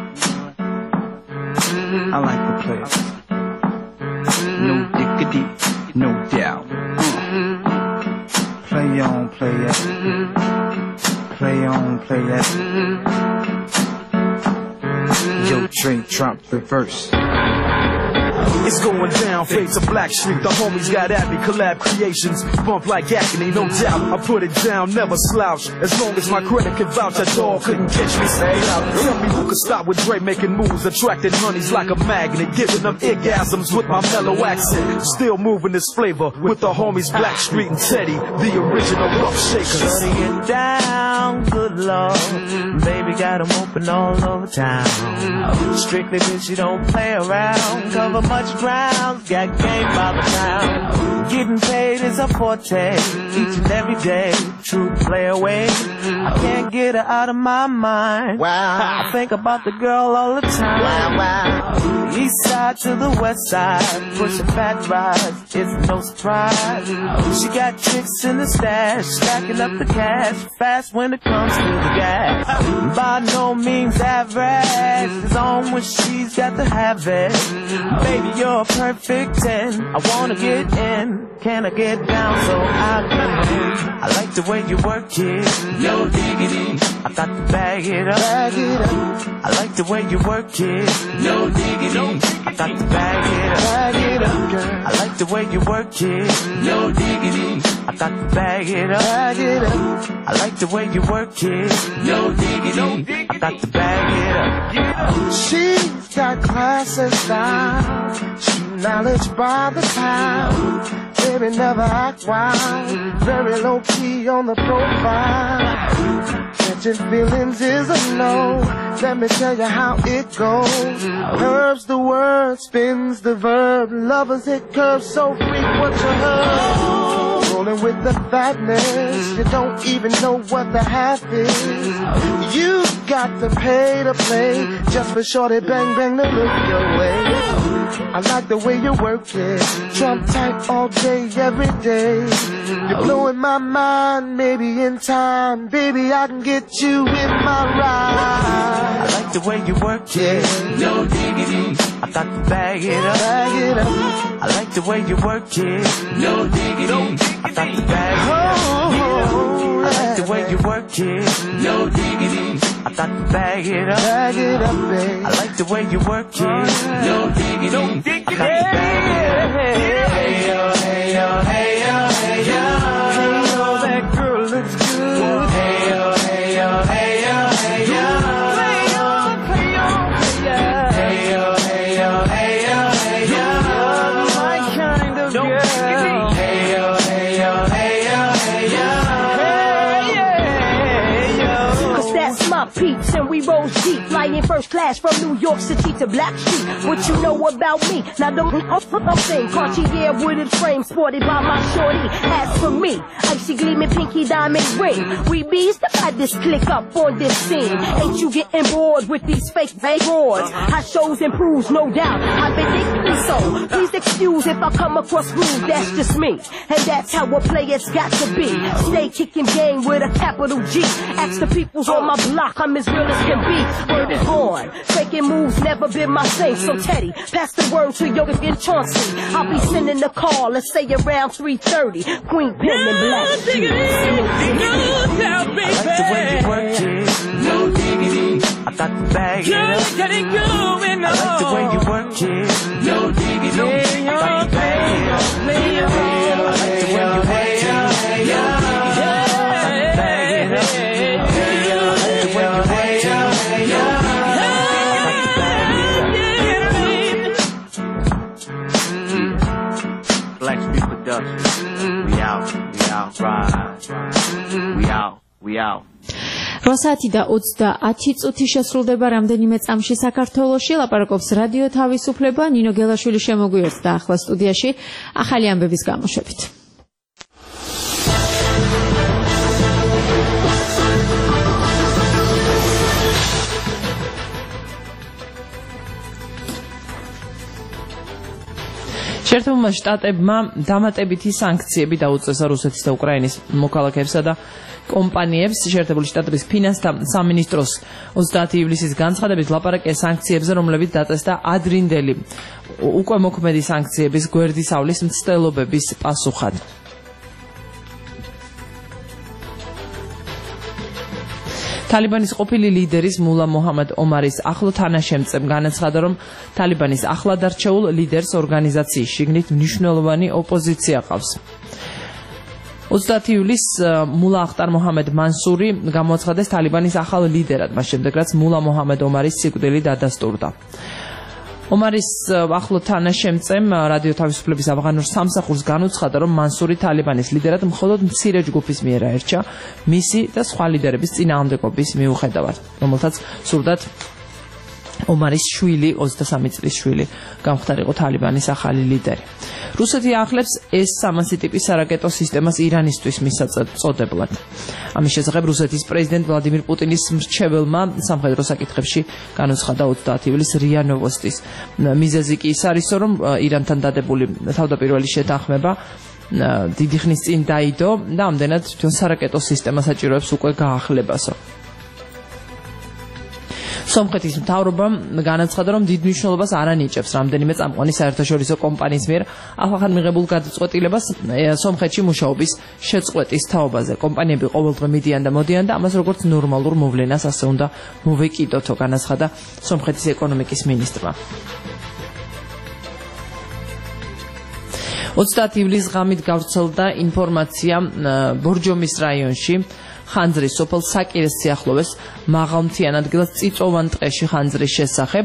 I like to play. No diggity, no doubt. Play on, play that. Play on, play that. Yo, Trey, drop reverse. It's going down, face of Black Street. The homies got at me, collab creations. Bump like agony, no doubt. I put it down, never slouch. As long as my credit can vouch, that dog couldn't catch me. Stay out. Tell me who could stop with Dre making moves, attracting honeys like a magnet, giving them orgasms with my mellow accent. Still moving this flavor with the homies Black Street and Teddy, the original rough shakers. Shutting it down, good lord. Baby got them open all over town. Strictly bitch, you don't play around. Cover much ground, got game by the pound. Getting paid is a forte, each and every day. True play away, I can't get her out of my mind. Wow, I think about the girl all the time. Wow, wow. East side to the west side, pushing fat rides, it's no surprise. She got tricks in the stash, stacking up the cash, fast when it comes to the gas. By no means average, it's on when she's got to have it. Baby, you're a perfect 10. I wanna get in. Can I get down so I can win? I like the way you work it. No diggity. I got to bag it up. Bag it up. I like the way you work it. No diggity. I got to bag it up. Bag it up, girl. I like the way you work it. No diggity. I got to bag it up. Bag it up. I like the way you work it. No diggity. I got to bag it up. She's got class and style. She knowledge by the time. Baby never act wild. Very low key on the profile. Catching feelings is a no. Let me tell you how it goes. Curves the word, spins the verb. Lovers hit curves so frequent you heard. Rolling with the fatness, you don't even know what the half is. You got to pay to play, just for shorty bang bang to look your way. I like the way you work it, Trump tight all day, every day. You're blowing my mind, maybe in time, baby I can get you in my ride. I like the way you work it, no diggity. I got to bag it up, bag it up. I like the way you work it, no diggity. I got to bag it up. I like the way you work it, no diggity. I got to bag it up, babe. I like the way you work it, no diggity. I got to bag it up. Hey yo, hey yo, hey yo, hey yo. Hey yo, that girl looks good. Hey yo, hey yo, hey yo, hey yo. Play on, play on, play on. Hey yo, hey yo, hey yo, hey yo. My kind of girl. Hey yo, hey yo, hey yo, hey yo. My peeps and we roll deep, flying first class from New York City to Black Street. What you know about me? Now don't I'm saying Cartier wooded frame sported by my shorty. As for me, icy gleaming pinky diamond ring. We bees the baddest click up on this scene. Ain't you getting bored with these fake boards? How shows improves, no doubt. I've been thinking so. Please excuse if I come across rude. That's just me, and that's how a player's got to be. Stay kicking game with a capital G. Ask the peoples on my block. I'm as real as can be. Word is born. Faking moves never been my thing. So Teddy, pass the word to Yogi and Chauncey. I'll be sending a call. Let's say around 3:30. Queen Pen and Black. I like the way you work it. No diggity. I got to bag it up. I like the way you work it. No diggity, no diggity. I got to bag it up. I like the way you work it. I got to bag it up. I like the way you work it. Black Street Production. We out, ride. We out. 8:30 წუთი შესრულდება რამდენიმე წამში საქართველოში. ლაპარაკობს რადიო თავისუფლება. ნინო გელაშვილი შემოგვიერთდა ახლა სტუდიაში ახალი ამბების გამოშვებით. შეერთებულმა შტატებმა დამატებითი სანქციები დაუწეს რუსეთის და უკრაინის მოქალაქეებსა და კომპანიებს. შეერთებული შტატების ფინანსთა სამინისტროს 30 ივლისის განცხადებით ლაპარაკია სანქციებზე, რომლებიც დაწესდა ადრინდელი უკვე მოქმედი სანქციების გვერდისავლის მცდელობების პასუხად. თალიბანის ყოფილი ლიდერის მულა მოჰამედ ომარის ახლო თანაშემწემ განაცხადა, რომ თალიბანის ახლად არჩეულ ლიდერს ორგანიზაციის შიგნით მნიშვნელოვანი ოპოზიცია ყავს. 30 ივლისს მულა ახტარ მოჰამედ მანსური გამოაცხადეს თალიბანის ახალ ლიდერად, მას შემდეგ რაც მულა მოჰამედ ომარის სიკვდილი დადასტურდა. ომარის ახლო თანაშემწემ რადიო თავისუფლების ავღანურ სამსახურს განუცხადა, რომ მანსური თალიბანის ლიდერად მხოლოდ მცირე ჯგუფის მიერ აერჩა მისი და სხვა ლიდერების წინააღმდეგობის მიუხედავად, რომელთაც სურდათ ომარის შვილი, 23 წლის შვილი, გამختارიყო თალიბანის ახალი ლიდერი. რუსეთი ახლებს S-300 ტიპის სარაკეტო სისტემას ირანისთვის მისაწოდებლად. ამის შესახებ რუსეთის პრეზიდენტ ვლადიმირ პუტინის მრჩეველმა სამხედრო საკითხებში განუცხადა 30 ივლისს რია ნოვოსტის. მიზეზი კი ის არის, რომ ირანთან დადებული თავდაპირველი შეთანხმება დიდი ხნის წინ დაიდო და ამდენად თვითონ სარაკეტო სისტემა საჭიროებს უკვე გაახლებასო. სომხეთის მთავრობამ განაცხადა, რომ დიდ მნიშვნელობას არ ანიჭებს რამდენიმე წამყვანი საერთაშორისო კომპანიის მიერ ახალ მიღებულ გადაწყვეტილებას სომხეთში მუშაობის შეწყვეტის თაობაზე. კომპანიები ყოველდღე მიდიან და მოდიან და ამას როგორც ნორმალურ მოვლენას ასე უნდა მოვეკიდოთო, განაცხადა სომხეთის ეკონომიკის მინისტრმა. 30 ივლისს ღამით გავრცელდა ინფორმაცია ბორჯომის რაიონში ხანძრის სოფელ საკირეს სიახლოვეს მაღალმთიან ადგილას წიწოვან ტყეში ხანძრის შესახებ.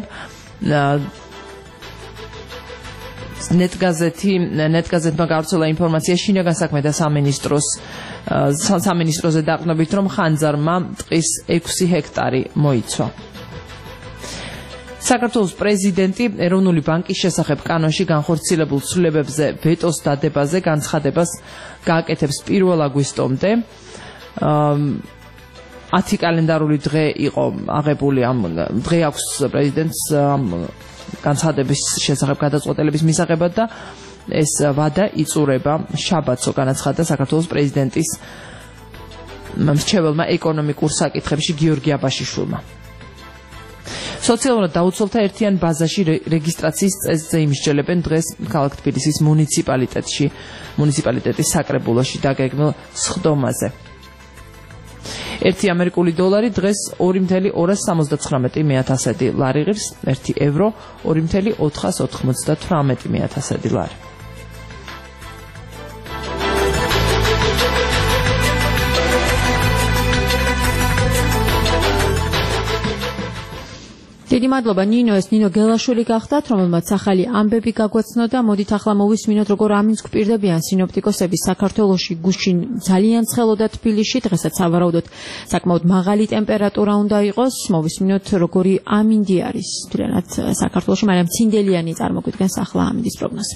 ნეტგაზეთმა გავრცელა ინფორმაცია შინაგან საქმეთა სამინისტროზე დაყრდნობით, რომ ხანძარმა ტყის 6 ჰექტარი მოიცვა. საქართველოს პრეზიდენტი ეროვნული ბანკის შესახებ კანონში განხორციელებულ ცვლილებებზე ვეტოს დადებაზე განცხადებას გააკეთებს 1 აგვისტომდე. 10 კალენდარული დღე იყო აღებული ამ დღე აქვს პრეზიდენტს განცხადების შესახებ გადაწყვეტილების მისაღებად და ეს ვადა იწურება შაბათსო, განაცხადა საქართველოს პრეზიდენტის მრჩეველმა ეკონომიკურ საკითხებში გიორგი აბაშიშვილმა. სოციალურად დაუცველთა ერთიან ბაზაში რეგისტრაციის წესზე იმსჯელებენ დღეს ქალაქ თბილისის მუნიციპალიტეტის საკრებულოში დაგეგმილ სხდომაზე. 1 ამერიკული დოლარი დღეს 2.279 ლარი ღირს, 1 ევრო 2.498 ლარი. დიდი მადლობა ნინო, ეს ნინო გელაშვილი გახდათ, რომელმაც ახალი ამბები გაგვაცნოდა. მოდით ახლა მოვისმინოთ, როგორ ამინს გვპირდებიან სინოპტიკოსები საქართველოში. გუშინ ძალიან ცხელოდა თბილისში, დღესაც სავარაუდოდ საკმაოდ მაღალი ტემპერატურა უნდა იყოს. მოვისმინოთ, როგორი ამინდი არის თვლიანად საქართველოში, მაგრამ ცინდელიანი წარმოგვიდგენს ახლა ამინდის პროგნოზი.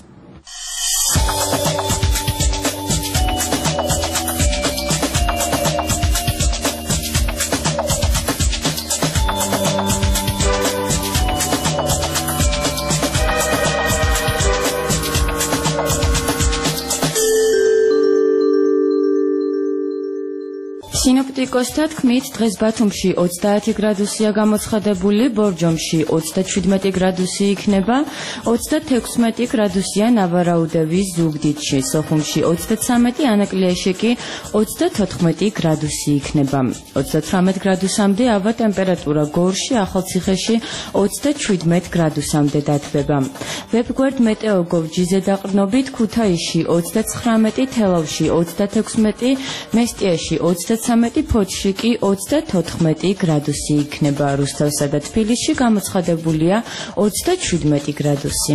სინოპტიკოსთა თქმით, დღეს ბათუმში 30 გრადუსია გამოცხადებული, ბორჯომში 37 გრადუსი იქნება, 36 გრადუსია ნავარაუდევის ზუგდიდში, სოხუმში 33, ანაკლიაში კი 34 გრადუსი იქნება. 38 გრადუსამდე ავა ტემპერატურა გორში, ახალციხეში 37 გრადუსამდე დათბება. ვებგვერდ მეტეოგოვ.gz დაყრდნობით ქუთაისში 39, თელავში 36, მესტიაში 33, ფოთში კი 34 გრადუსი იქნება. რუსთავსა და თბილისში გამოცხადებულია 37 გრადუსი.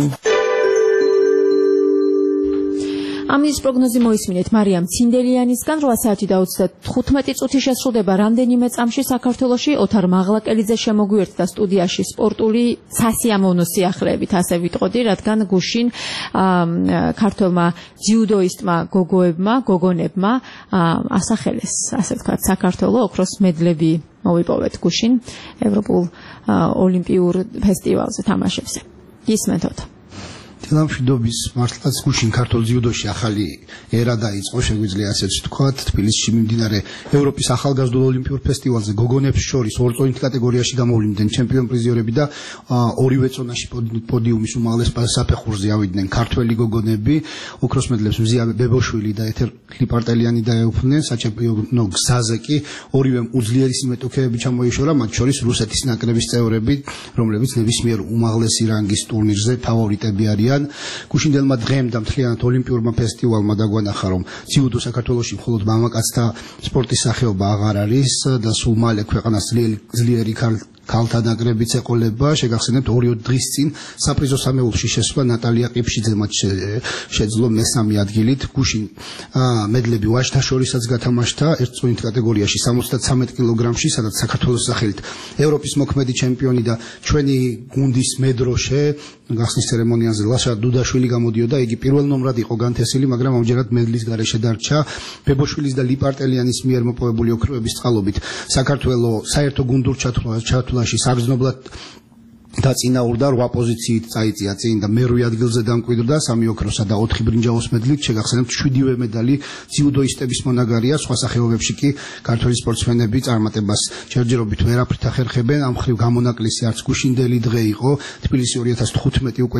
ამის პროგნოზი მოისმინეთ მარიამ ცინდელიანისგან. 8 საათი და 35 წუთი შესრულდება რამდენიმე წამში საქართველოში. ოთარ მაღლაკელიძე შემოგვიერთდა სტუდიაში სპორტული სასიამოვნო სიახლეებით, ასე ვიტყოდი, რადგან გუშინ ქართველმა ძიუდოისტმა გოგონებმა ასახელეს, ასე ვთქვათ, საქართველოს ოქროს მედლები მოვიპოვეთ გუშინ ევროპულ ოლიმპიურ ფესტივალზე თამაშებზე. ისმენთ. მშვიდობის მართლაც გუშინ ქართულ ძიუდოში ახალი ერა დაიწყო, შეგვიძლია ასეც ვთქვათ. თბილისში მიმდინარე ევროპის ახალგაზრდულ ოლიმპიურ ფესტივალზე გოგონებს შორის ორწონით კატეგორიაში გამოვლინდნენ ჩემპიონ პრიზიორები და ორივე წონაში პოდიუმის უმაღლეს საფეხურზე ავიდნენ ქართველი გოგონები. ოქროს მედლებს მზია ბებოშვილი და ეთერ ლიპარტელიანი დაეუფლნენ. საჩემპიონო გზაზე კი ორივე უძლიერი სიმეტოქეები ჩამოიშორა, მათ შორის რუსეთის ნაკრების წევრები, რომლებიც ნებისმიერ უმაღლესი რანგის ტურნირზე ფავორიტები არიან. გუშინდელმა დღემ და მთლიანად ოლიმპიურმა ფესტივალმა დაგვანახა, რომ ძიუდო საქართველოში მხოლოდ მამაკაცთა სპორტის სახეობა აღარ არის და სულ მალე ქვეყანას ძლიერი ქალთა ნაკრებიც ეყოლება. შეგახსენებთ 2 დღის წინ საპრიზო სამეულში შესვლა ნატალია ყიფშიძე მათ შეძლო მესამე ადგილით. გუშინ მედლები ვაჟთა შორისაც გათამაშდა ერთწონით კატეგორიაში 73 კილოგრამში, სადაც საქართველოს სახელით ევროპის მოქმედი ჩემპიონი და ჩვენი გუნდის მედროშე გახსნის ცერემონიაზე ლაშა დუდაშვილი გამოდიოდა. იგი პირველ ნომრად იყო განთესილი, მაგრამ ამჯერად მედლის გარეშე დარჩა. ბებოშვილის და ლიპარტელიანის მიერ მოპოვებული ოქროების წყალობით საქართველოს საერთო გუნდურ ჩათვლაში საგრძნობლად დაწინაურდა 8 პოზიციით წაიწია წინ და მერვე ადგილზე დამკვიდრდა 3 ოქროსა და 4 ბრინჯაოს მედლით. შეგახსენებთ 7-ვე მედალი ძიუდოისტების მონაგარია. სხვა სახეობებში კი ქართველი სპორტსმენები წარმატებას ჯერჯერობით ვერაფრით ახერხებენ. ამ მხრივ გამონაკლისი არც გუშინდელი დღე იყო. თბილისი 2015 უკვე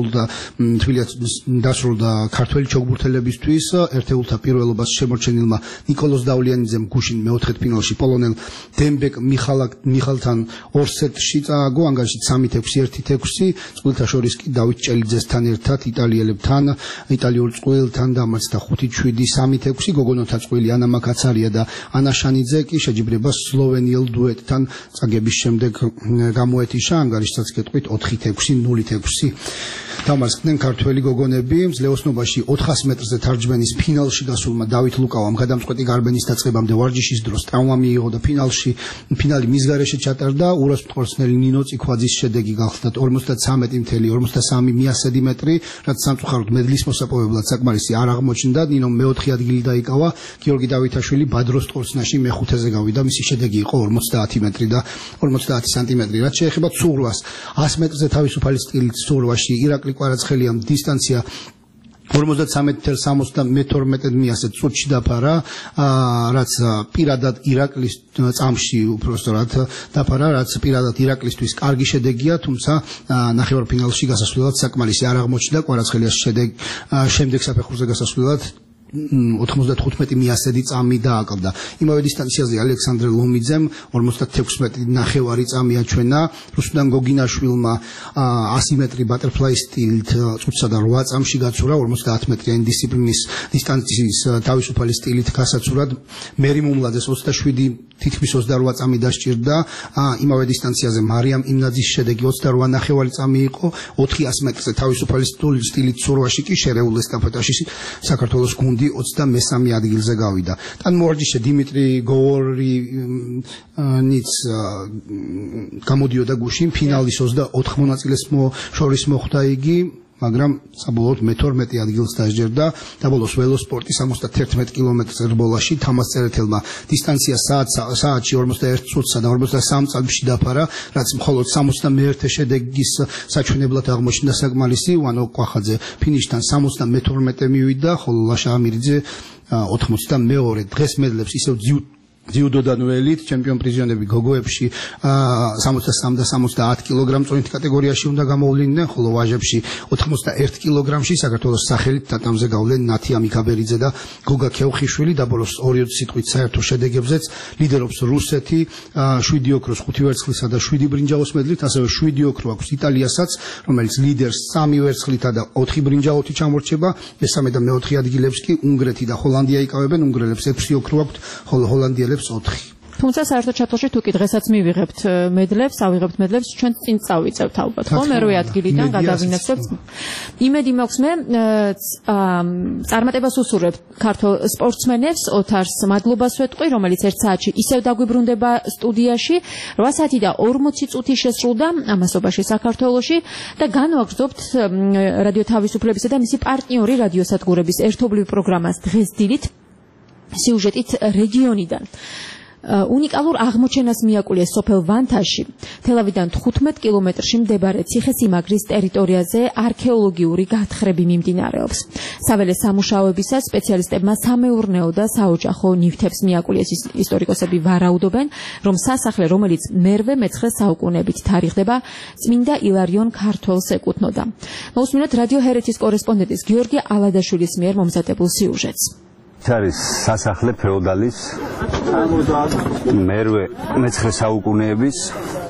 დასრულდა ქართველი ჩოგბურთელებისთვის. ერთეულთა პირველობას შემორჩენილმა ნიკოლოზ დავლიანიძემ გუშინ მეოთხედფინალში პოლონელ დემბეკ მიხალთან 2 სეტში წააგო, ანგარიშით 3-6-1-6, წყვილთა შორის კი დავით ჭელიძესთან ერთად იტალიურ წყვილთან დამარცხდა 5-7-3-6. გოგონოთა წყვილი ანა მაკაცარია და ანა შანიძე კი შეჯიბრება სლოვენიელ დუეტთან წაგების შემდეგ გამოეთიშა, ანგარიშსაც გეტყვით 4-6-0-6. დამარცხდნენ ქართველი გოგონები. მძლეოსნობაში 400 მეტრზე თარჯმენის ფინალში დასულმა დავით ლუკავამ გადამწყვეტი გარბენის დაწყებამდე ვარჯიშის დროს ტრავმა მიიღო და ფინალი მის გარეშე ჩატარდა. ურასპორტსმენი ნინო წიქვაძის შედეგი გახდა 53.53 მეტრი, რაც სამწუხაროდ მედლის მოსაპოვებლად საკმარისი არ აღმოჩნდა. ნინომ მეოთხე ადგილი დაიკავა. გიორგი დავითაშვილი ბადროს ტყორცნაში მეხუთეზე გავიდა. მისი შედეგი იყო 50 მეტრი და 50 სანტიმეტრი. რაც შეეხება ცურვას, 100 მეტრზე თავისუფალი სტილით ცურვაში ირაკლი კვარაცხელიამ დისტანცია 53.72 წუთში დაფარა, რაც პირადად ირაკლის წამში უпростоრად დაფარა, რაც პირადად ირაკლისთვის კარგი შედეგია, თუმცა ნახევარფინალში გასასვლელად საკმარისი არ აღმოჩნდა. კვარაცხელიას შემდეგ საფეხურზე გასასვლელად 95 წამი დააკლდა. იმავე დისტანციაზე ალექსანდრე ლომიძემ 56.5 წამი აჩვენა. რუსუდან გოგინაშვილმა 100 მეტრი ბატერფლაი სტილით წუთსა და 8 წამში გაცურა. 50 მეტრიანი დისციპლინის დისტანციის თავისუფალი სტილით გასაცურად. მერი მუმლაძეს 27 თითქმის 28 წამი დასჭირდა. იმავე დისტანციაზე მარიამ იმნაძის შედეგი 28.5 წამი იყო. 400 მეტრზე თავისუფალი სტილით ცურვაში კი შერეულ ესტაფეტაში საქართველოს გუნდი 23 ადგილზე გავიდა. ტანმოვარჯიშე დიმიტრი გოვორინიც გამოდიოდა გუშინ, ფინალის 24 მონაწილეს შორის მოხვდა იგი, მაგრამ საბოლოოდ მე-12 ადგილს დასჯერდა. დაბოლოს ველოსპორტი 71 კილომეტრზე რბოლაში თამას წერეთელმა დისტანცია საათში 41 წუთსა და 43 წამში დაფარა, რაც მხოლოდ 61 შედეგის საჩვენებლად აღმოჩნდა საკმარისი. ვანო კვახაძე ფინიშთან 72 მივიდა, ხოლო ლაშა ამირიძე 82. დღეს მედლებს ისევ ძიუდოდან ველით ჩემპიონ პრიზიონები გოგოებში 63 და 70 კილოგრამ წონით კატეგორიაში უნდა გამოვლიდნენ, ხოლო ვაჟებში 81 კილოგრამში საქართველოს სახელით ტატამზე გავლენ ნათია მიქაბერიძე და გოგა ქეუხიშვილი და ბოლოს 2 სიტყვით საერთო შედეგებზეც ლიდერობს რუსეთი 7 ოქროს 5 ვერცხლისა და 7 ბრინჯაოს მედლით, ასევე 7 ოქრო აქვს იტალიასაც, რომელიც ლიდერს 3 ვერცხლითა და 4 ბრინჯაოთი ჩამორჩება, მესამე და მეოთხე ადგილებს კი უნგრეთი და ჰოლანდია იკავებენ, უნგრელებს 6 ოქრო აქვთ, ხოლო ჰოლანდიელებს 4. თუმცა საერთო ჩათვლაში თუ კი დღესაც მივიღებთ მედლებს, ავიღებთ მედლებს, ჩვენ წინ წავიწევთ ალბათ, ხო? მერვე ადგილიდან გადავინაცვლებთ. იმედი მაქვს მე წარმატებას უსურვებთ ქართულ სპორტსმენებს, ოთარს მადლობას ვეტყვი, რომელიც 1 საათში ისევ დაგვიბრუნდება სტუდიაში, 8 საათი და 40 წუთი შესრულდა ამასობაში საქართველოში და განვაგრძობთ რადიო თავისუფლებისა და მისი პარტნიორი რადიოსადგურების ერთობლივ პროგრამას დღეს დილით სიუჟეტით რეგიონიდან. უნიკალურ აღმოჩენას მიაკვლია სოფელ ვანთაში, თელავიდან 15 კილომეტრში მდებარე ციხესიმაგრის ტერიტორიაზე არქეოლოგიური გათხრები მიმდინარეობს. საველე სამუშაოებისას სპეციალისტებმა სამეურნეო და საოჯახო ნივთებს მიაკვლიეს. ისტორიკოსები ვარაუდობენ, რომ სასახლე, რომელიც მე-19 საუკუნეებით თარიღდება, წმინდა ილარიონ ქართველს ეკუთვნოდა. მოусმინოთ რადიო ჰერეთის კორესპონდენტის გიორგი ალადაშვილის მიერ მომზადებულ სიუჟეტს. არის სასახლე ფეოდალის მე-19 საუკუნეების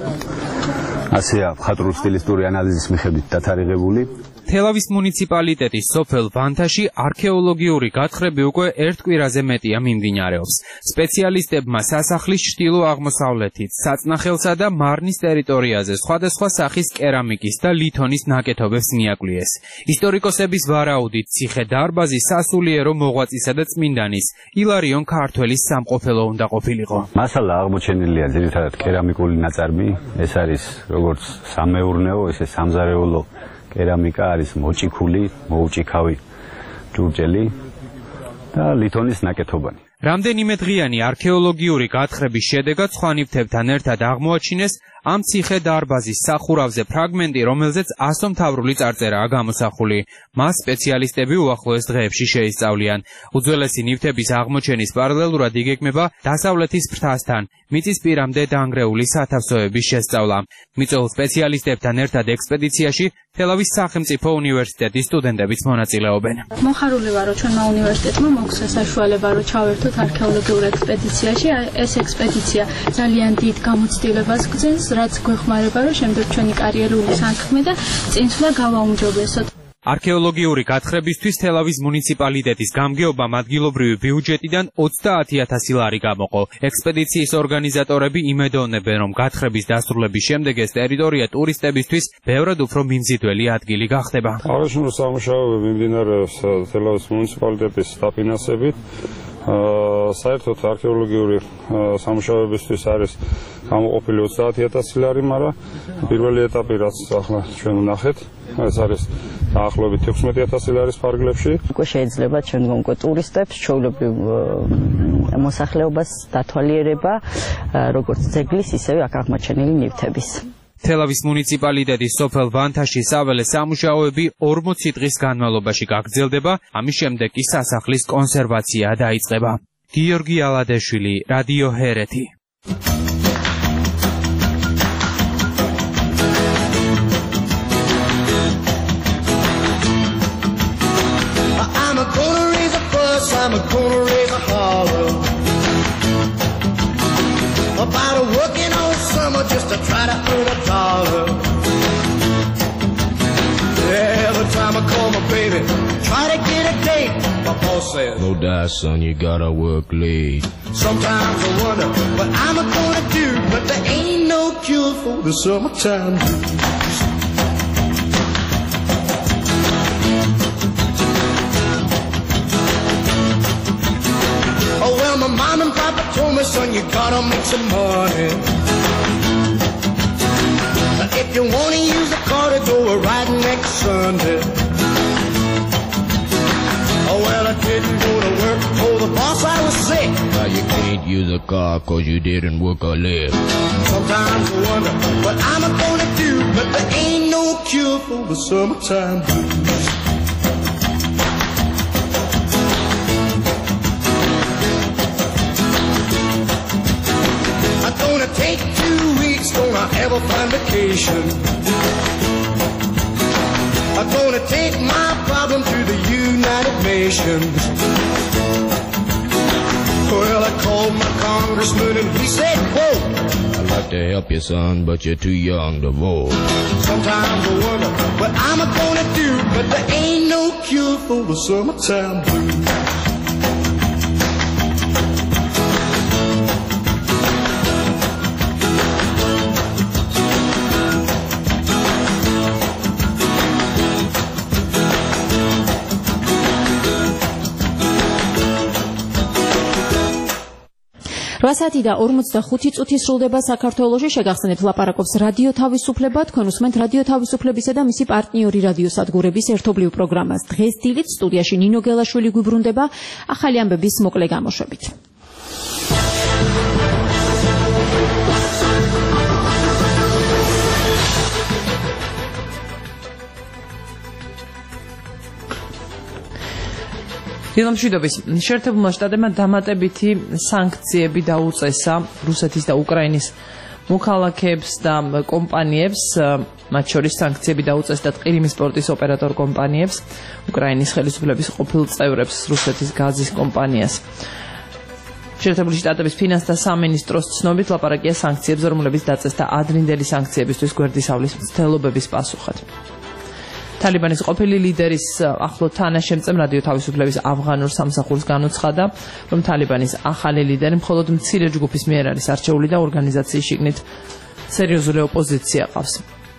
ასეა მხატვრულ სტილისტური ანალიზის მიხედვით დათარიღებული. თელავის მუნიციპალიტეტის სოფელ ვანთაში არქეოლოგიური გათხრები უკვე ერთ კვირაზე მეტია მიმდინარეობს. სპეციალისტებმა სასახლის ჩრდილო-აღმოსავლეთით, საწნახელსა და მარნის ტერიტორიაზე სხვადასხვა სახის კერამიკის და ლითონის ნაკეთობებს მიაკვლიეს. ისტორიკოსების ვარაუდით, ციხე-დარბაზი სასულიერო მოღვაწისა და წმინდანის ილარიონ ქართველის სამყოფელო უნდა ყოფილიყო. მასალა აღმოჩენილია ძირითადად კერამიკული ნაწარმი, ეს არის როგორც სამეურნეო, ისე სამზარეულო კერამიკა, არის მოჭიქული, მოუჭიქავი ჯურჯელი და ლითონის ნაკეთობანი. რამდენიმე დღიანი არქეოლოგიური გათხრების შედეგად სხვა ნივთებთან ერთად აღმოაჩინეს ამ ციხე-დარბაზის სახურავზე ფრაგმენტი, რომელზეც ასომთავრული წარწერაა გამოსახული. მას სპეციალისტები უახლოეს დღეებში შეისწავლიან. უძველესი ნივთების აღმოჩენის პარალელურად იგეგმება დასავლეთის ფრთასთან, მიწის პირამდე დანგრეული სათავსოების შესწავლა. მიწვეულ სპეციალისტებთან ერთად ექსპედიციაში თელავის სახელმწიფო უნივერსიტეტის სტუდენტებიც მონაწილეობენ. მოხარული ვარო ჩვენმა უნივერსიტეტმა მოგცეს საშუალება, რომ ჩავერთოთ არქეოლოგიურ ექსპედიციაში. ეს ექსპედიცია ძალიან დიდ გამოცდილებას გძენს, რაც გვეხმარება, რომ შემდეგ ჩვენი კარიერული სანთქმე და წინსვლა გავაუმჯობესოთ. არქეოლოგიური გათხრებისთვის თელავის მუნიციპალიტეტის გამგეობამ ადგილობრივი ბიუჯეტიდან 30,000 ლარი გამოყო. ექსპედიციის ორგანიზატორები იმედოვნებენ, რომ გათხრების დასრულების შემდეგ ეს ტერიტორია ტურისტებისთვის ბევრად უფრო მიმზიდველი ადგილი გახდება. აღნიშნული სამუშაოები მიმდინარეობს თელავის მუნიციპალიტეტის დაფინანსებით. საერთოდ არქეოლოგიური სამუშაოებისთვის არის გამოყოფილი 30,000 ლარი, მაგრამ პირველი ეტაპი, რაც ახლა ჩვენ ვნახეთ, ეს არის დაახლოებით 16,000 ლარის ფარგლებში. უკვე შეიძლება ჩვენ გონკო ტურისტებს ჩვეულებრივ მოსახლეობას დათვალიერება, როგორც ძეგლის, ისევე აქ აღმოჩენილი ნივთების. თელავის მუნიციპალიტეტის სოფელ ვანთაში საველე სამუშაოები 40 დღის განმავლობაში გაგრძელდება, ამის შემდეგ კი სასახლის კონსერვაცია დაიწყება. გიორგი ალადაშვილი, რადიო ჰერეთი. I'm gonna raise a holler about working all summer just to try to earn a dollar. Every time I call my baby, try to get a date, my boss says, no die, son, you gotta work late. Sometimes I wonder what I'm gonna do, but there ain't no cure for the summertime blues. Oh well, my mom and papa told me, son, you gotta make some money. If you wanna use the car to go riding next Sunday. Oh well, I didn't go to work. Oh, the boss, I was sick. Now you can't use a car 'cause you didn't work or live. Sometimes I wonder what I'm gonna do, but there ain't no cure for the summertime blues. I ever find vacation. I'm gonna take my problem to the United Nations. Well, I called my congressman and he said, quote, I'd like to help you, son, but you're too young to vote. Sometimes I wonder what I'm gonna do, but there ain't no cure for the summertime blues. Რასათი და 45 წუთი სრულდება საქართველოში. შეგახსენებთ ლაპარაკობს რადიო თავისუფლება. თქვენ უსმენთ რადიო თავისუფლებისა და მისი პარტნიორი რადიოსადგურების ერთობლივ პროგრამას. დღეს დილით სტუდიაში ნინო გელაშვილი გვიბრუნდება ახალი ამბების მოკლე გამოშვებით. დილამშვიდობის შეერთებულმა შტატებმა დამატებითი სანქციები დაუწესა რუსეთის და უკრაინის მოქალაქეებს და კომპანიებს, მათ შორის სანქციები დაუწესდა ყირიმის პორტის ოპერატორ კომპანიებს, უკრაინის ხელისუფლების ყოფილ წევრებს, რუსეთის გაზის კომპანიას. შეერთებული შტატების ფინანსთა სამინისტროს ცნობით ლაპარაკია სანქციებზე, რომლებიც დაწესდა ადრინდელი სანქციებისთვის გვერდისავლის მცდელობების პასუხად. თალიბანის ყოფილი ლიდერის ახლო თანაშემწემ რადიო თავისუფლების ავღანურ სამსახურს განუცხადა, რომ თალიბანის ახალი ლიდერი მხოლოდ მცირე ჯგუფის მიერ არის არჩეული და ორგანიზაციის შიგნით სერიოზული ოპოზიცია ყავს.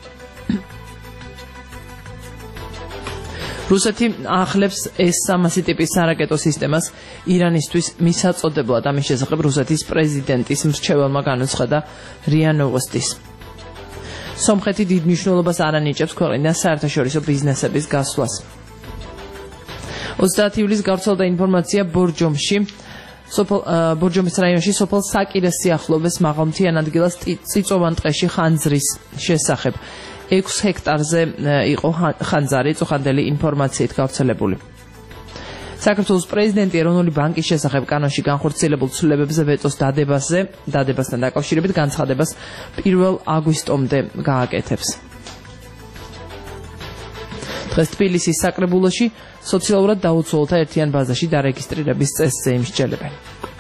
რუსეთი ახლებს S-300 ტიპის სარაკეტო სისტემას ირანისთვის მისაწოდებლად. ამის შესახებ რუსეთის პრეზიდენტის მრჩეველმა განუცხადა RIA Novostis. სომხეთი დიდ მნიშვნელობას არ ანიჭებს ქვეყნიდან საერთაშორისო ბიზნესების გასვლას. 30 ივლისს გავრცელდა ინფორმაცია ბორჯომის რაიონში სოფელ საკირეს სიახლოვეს მაღალმთიან ადგილას წიწოვან ტყეში ხანძრის შესახებ. 6 ჰექტარზე იყო ხანძარი, წუხანდელი ინფორმაციით გავრცელებული. საქართველოს პრეზიდენტი ეროვნული ბანკის შესახებ კანონში განხორციელებულ ცვლილებებზე ვეტოს დადებასთან დაკავშირებით განცხადებას 1 აგვისტომდე გააკეთებს. დღეს თბილისის საკრებულოში სოციალურად დაუცველთა ერთიან ბაზაში დარეგისტრირების წესზე იმსჯელებენ.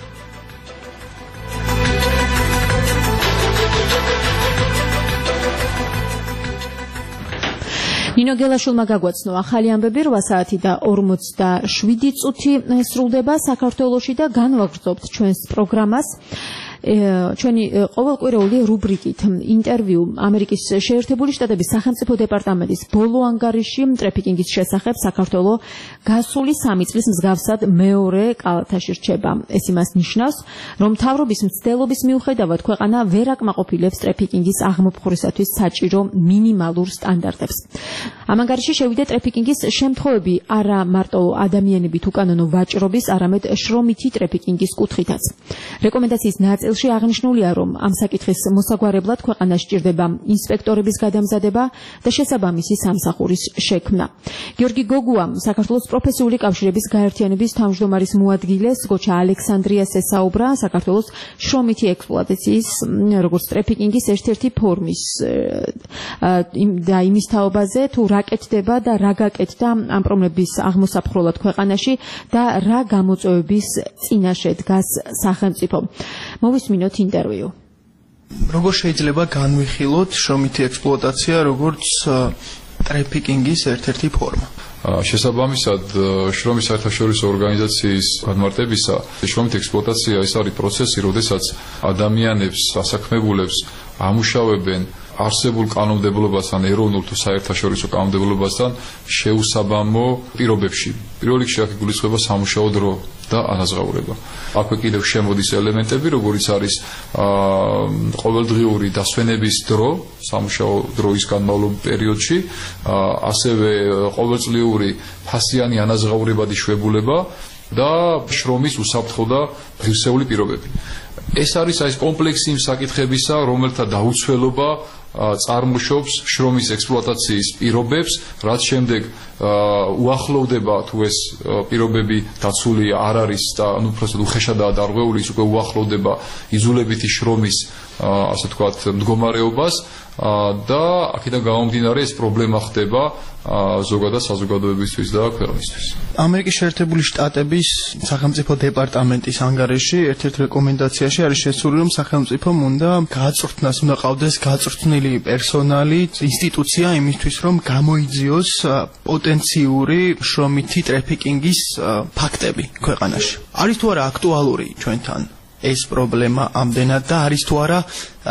ნინო გელაშვილმა გაგვაცნო ახალი ამბები. 8 საათი და 47 წუთი სრულდება საქართველოში და განვაგრძობთ ჩვენს პროგრამას. ჩვენი ყოველკვირეული რუბრიკით ინტერვიუ ამერიკის შეერთებული შტატების სახელმწიფო დეპარტამენტის ბოლო ანგარიში ტრაფიკინგის შესახებ საქართველოს გასული 3 წლის მსგავსად მეორე კალათაში რჩება. ეს იმას ნიშნავს, რომ მთავრობის მცდელობის მიუხედავად ქვეყანა ვერ აკმაყოფილებს ტრაფიკინგის აღმოფხვრისათვის საჭირო მინიმალურ სტანდარტებს. ამ ანგარიში შევიდა ტრაფიკინგის შემთხვევები არა მარტო ადამიანებით უკანონო ვაჭრობის, არამედ შრომითი ტრაფიკინგის კუთხითაც. რეკომენდაციის ნაწილში აღნიშნულია, რომ ამ საკითხის მოსაგვარებლად ქვეყანაში ჭირდება ინსპექტორების გადამზადება და შესაბამისი სამსახურის შექმნა. გიორგი გოგუამ საქართველოს პროფესიული კავშირების გაერთიანების თავმჯდომარის მოადგილეს გოჩა ალექსანდრიას ესაუბრა საქართველოს შრომითი ექსპლუატაციის როგორც ტრაფიკინგის ერთ-ერთი ფორმის და იმის თაობაზე თუ რა კეთდება და რა გაკეთდა ამ პრობლემების აღმოსაფხრულად ქვეყანაში და რა გამოწვევების წინაშე დგას სახელმწიფო. მოვისმინოთ ინტერვიუ. როგორ შეიძლება განვიხილოთ შრომითი ექსპლუატაცია როგორც ტრაფიკინგის ერთ-ერთი ფორმა? შესაბამისად, შრომის საერთაშორისო ორგანიზაციის განმარტებისა, შრომითი ექსპლუატაცია ეს არის პროცესი, როდესაც ადამიანებს, ასაქმებულებს ამუშავებენ არსებულ კანონმდებლობასთან, ეროვნულ თუ საერთაშორისო კანონმდებლობასთან შეუსაბამო პირობებში. პირველ რიგში აქ იგულისხმება სამუშაო დრო და ანაზღაურება. აქვე კიდევ შემოდის ელემენტები, როგორიც არის ყოველდღიური დასვენების დრო, სამუშაო დროის განმავლობის პერიოდში, ასევე ყოველწლიური ფასიანი ანაზღაურებადი შვებულება და შრომის უსაფრთხო და ღირსეული პირობები. ეს არის კომპლექსი იმ საკითხებისა, რომელთა დაუცველობა წარმოშობს შრომის ექსპლუატაციის პირობებს, რაც შემდეგ უახლოვდება თუ ეს პირობები დაცული არ არის და უბრალოდ უხეშადაა დარღვეული, ის უკვე უახლოვდება იძულებითი შრომის ასე ვთქვათ მდგომარეობას და აქედან გამომდინარე ეს პრობლემა ხდება ზოგადად საზოგადოებისთვის და ქვეყნისთვის. ამერიკის შეერთებული შტატების სახელმწიფო დეპარტამენტის ანგარიში ერთ-ერთ რეკომენდაციაში არის შესული, რომ სახელმწიფომ უნდა გააწვრთნას, უნდა ყავდეს გაწვრთნილი პერსონალი, ინსტიტუცია იმისთვის, რომ გამოიძიოს პოტენციური შრომითი ტრაფიკინგის ფაქტები ქვეყანაში. არის თუ არა აქტუალური ჩვენთან ეს პრობლემა ამდენად და არის თუ არა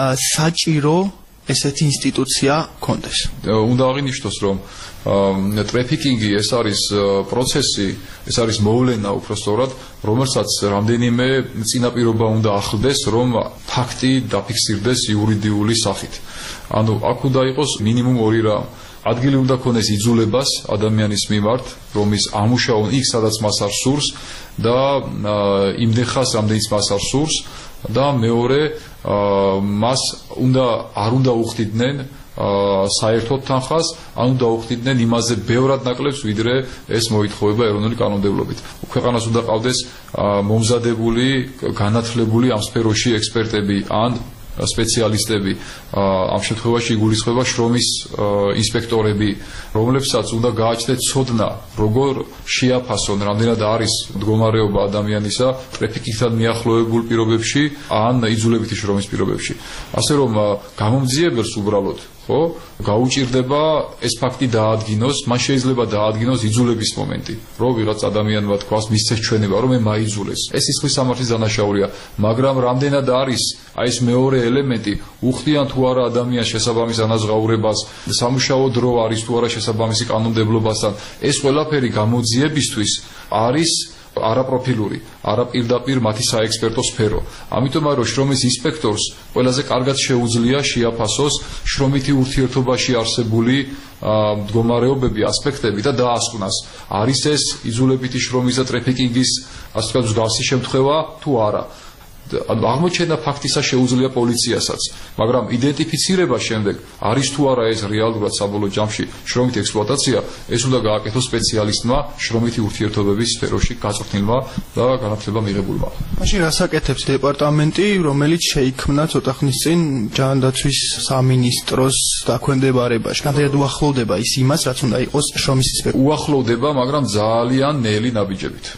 საჭირო ესეთი ინსტიტუცია კონდეს. უნდა აღინიშნოს, რომ ტრაფიკინგი ეს არის პროცესი, ეს არის მოვლენა უпростоრად, რომელსაც რამდენიმე წინაპირობა უნდა ახლდეს, რომ ფაქტი დაფიქსირდეს იურიდიული სახით. ანუ აქ უნდა იყოს მინიმუმ ორი რამ. ადგილი უნდა ქონდეს იძულებას ადამიანის მიმართ, რომ ის ამუშაონ იქ, სადაც მას არ სურს და იმდენ ხანს, რამდენიც მას არ სურს და მეორე მას არ უნდა უხდიდნენ საერთოდ თანხას, ანუ დაუხდიდნენ იმაზე ბევრად ნაკლებს, ვიდრე ეს მოითხოვება ეროვნული კანონმდებლობით. ქვეყანას უნდა ყავდეს მომზადებული, განათლებული ამ სფეროში ექსპერტები ან სპეციალისტები, ამ შემთხვევაში იგულისხმება შრომის ინსპექტორები, რომლებსაც უნდა გააჩნდეთ ცოდნა, როგორ შეაფასონ, რამდენად არის მდგომარეობა ადამიანისა ტრაფიკინგთან მიახლოებულ პირობებში ან იძულებითი შრომის პირობებში. ასე რომ გამომძიებელს უბრალოდ გაუჭირდება ეს ფაქტი დაადგინოს, მას შეიძლება დაადგინოს იძულების მომენტი, რომ ვიღაც ადამიანმა თქვას მისცეს ჩვენება, რომ მე მაიძულეს. ეს სისხლის სამართლის დანაშაულია, მაგრამ რამდენად არის აი ეს მეორე ელემენტი, უხდიან თუ არა ადამიანს შესაბამის ანაზღაურებას, სამუშაო დრო არის თუ არა შესაბამისი კანონმდებლობასთან, ეს ყველაფერი გამოძიებისთვის არის არაპროფილური, არაპირდაპირ მათი საექსპერტო სფერო. ამიტომ რომ შრომის ინსპექტორს ყველაზე კარგად შეუძლია შეაფასოს შრომითი ურთიერთობაში არსებული მდგომარეობები, ასპექტები და დაასკვნას, არის ეს იძულებითი შრომის და ტრაფიკინგის ასე ვთქვათ მსგავსი შემთხვევა თუ არა. აღმოჩენა ფაქტისა შეუძლია პოლიციასაც, მაგრამ იდენტიფიცირება შემდეგ არის თუ არა ეს რეალურად საბოლოო ჯამში შრომითი ექსპლუატაცია, ეს უნდა გააკეთოს სპეციალისტმა შრომითი ურთიერთობების სფეროში გაწვრთნილმა და განათლება მიღებულმა. მაშინ რას აკეთებს დეპარტამენტი, რომელიც შეიქმნა ცოტა ხნის წინ ჯანდაცვის სამინისტროს დაქვემდებარებაში? რამდენად უახლოვდება ის იმას, რაც უნდა იყოს შრომის ინსპექტორი? უახლოვდება, მაგრამ ძალიან ნელი ნაბიჯებით.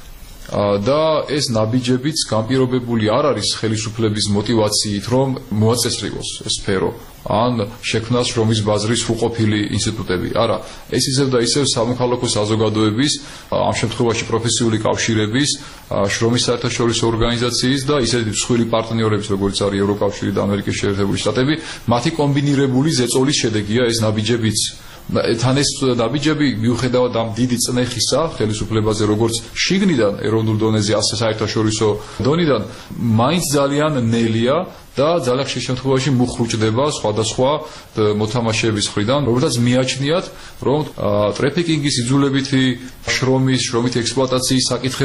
და ეს ნაბიჯებიც განპირობებული არ არის ხელისუფლების мотивაციით, რომ მოაწესრიგოს ეს სფერო ან შექმნას შრომის ბაზრის სრულყოფილი ინსტიტუტები. არა, ეს ისევ და ისევ სამოქალაქო საზოგადოების, ამ შემთხვევაში პროფესიული კავშირების, შრომის საერთაშორისო ორგანიზაციის და ისეთი მსხვილი პარტნიორების, როგორც არის ევროკავშირი და ამერიკის შეერთებული შტატები, მათი კომბინირებული ზეწოლის შედეგია ეს ნაბიჯებიც. თან ეს ნაბიჯები მიუხედავად ამ დიდი წნეხისა ხელისუფლებაზე, როგორც შიგნიდან ეროვნულ დონეზე, ასე საერთაშორისო დონიდან, მაინც ძალიან ნელია და ძალიან ხშირ შემთხვევაში მუხრუჭდება სხვადასხვა მოთამაშეების მხრიდან, რომელთაც მიაჩნიათ, რომ ტრაფიკინგის იძულებითი შრომითი ექსპლუატაციის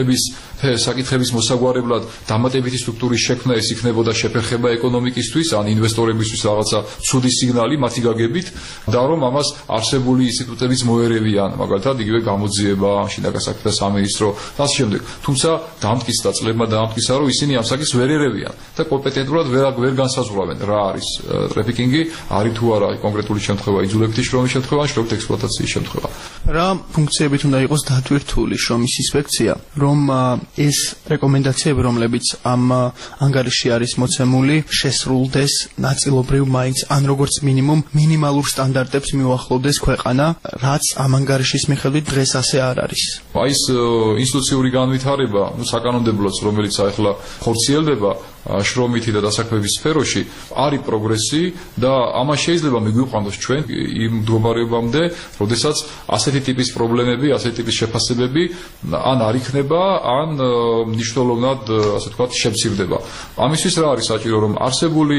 საკითხების მოსაგვარებლად დამატებითი სტრუქტურის შექმნა ეს იქნებოდა შეფერხება ეკონომიკისთვის ან ინვესტორებისთვის რაღაცა ცუდი სიგნალი მათი გაგებით და რომ ამას არსებული ინსტიტუტებიც მოერევიან, მაგალითად იგივე გამოძიება, შინაგან საქმეთა სამინისტრო და ასე შემდეგ. თუმცა დამტკიცა წლებმა დაამტკიცა, რომ ისინი ამ საკითხს ვერ ერევიან და კომპეტენტურად ვერ განსაზღვრავენ რა არის ტრაფიკინგი, არის თუ არა კონკრეტული შემთხვევა იძულებითი შრომის შემთხვევა, შრომით ექსპლუატაციის შემთხვევა. რა ფუნქციებით უნდა იყოს დატვირთული შრომის ინსპექცია, რომ ეს რეკომენდაციები, რომლებიც ამ ანგარიში არის მოცემული, შესრულდეს ნაწილობრივ მაინც, ან როგორც მინიმუმ მინიმალურ სტანდარტებს მიუახლოვდეს ქვეყანა, რაც ამ ანგარიშის მიხედვით დღეს ასე არ არის. აი ეს ინსტიტუციური განვითარება, საკანონმდებლოც, რომელიც ახლა ხორციელდება შრომითი და დასაქმების სფეროში, არის პროგრესი და ამას შეიძლება მიგვიყვანოს ჩვენ იმ მდგომარეობამდე, როდესაც ასეთი ტიპის პრობლემები, ასეთი ტიპის შეფასებები ან არ იქნება, ან მნიშვნელოვნად, ასე ვთქვათ, შემცირდება. ამისთვის რა არის საჭირო, რომ არსებული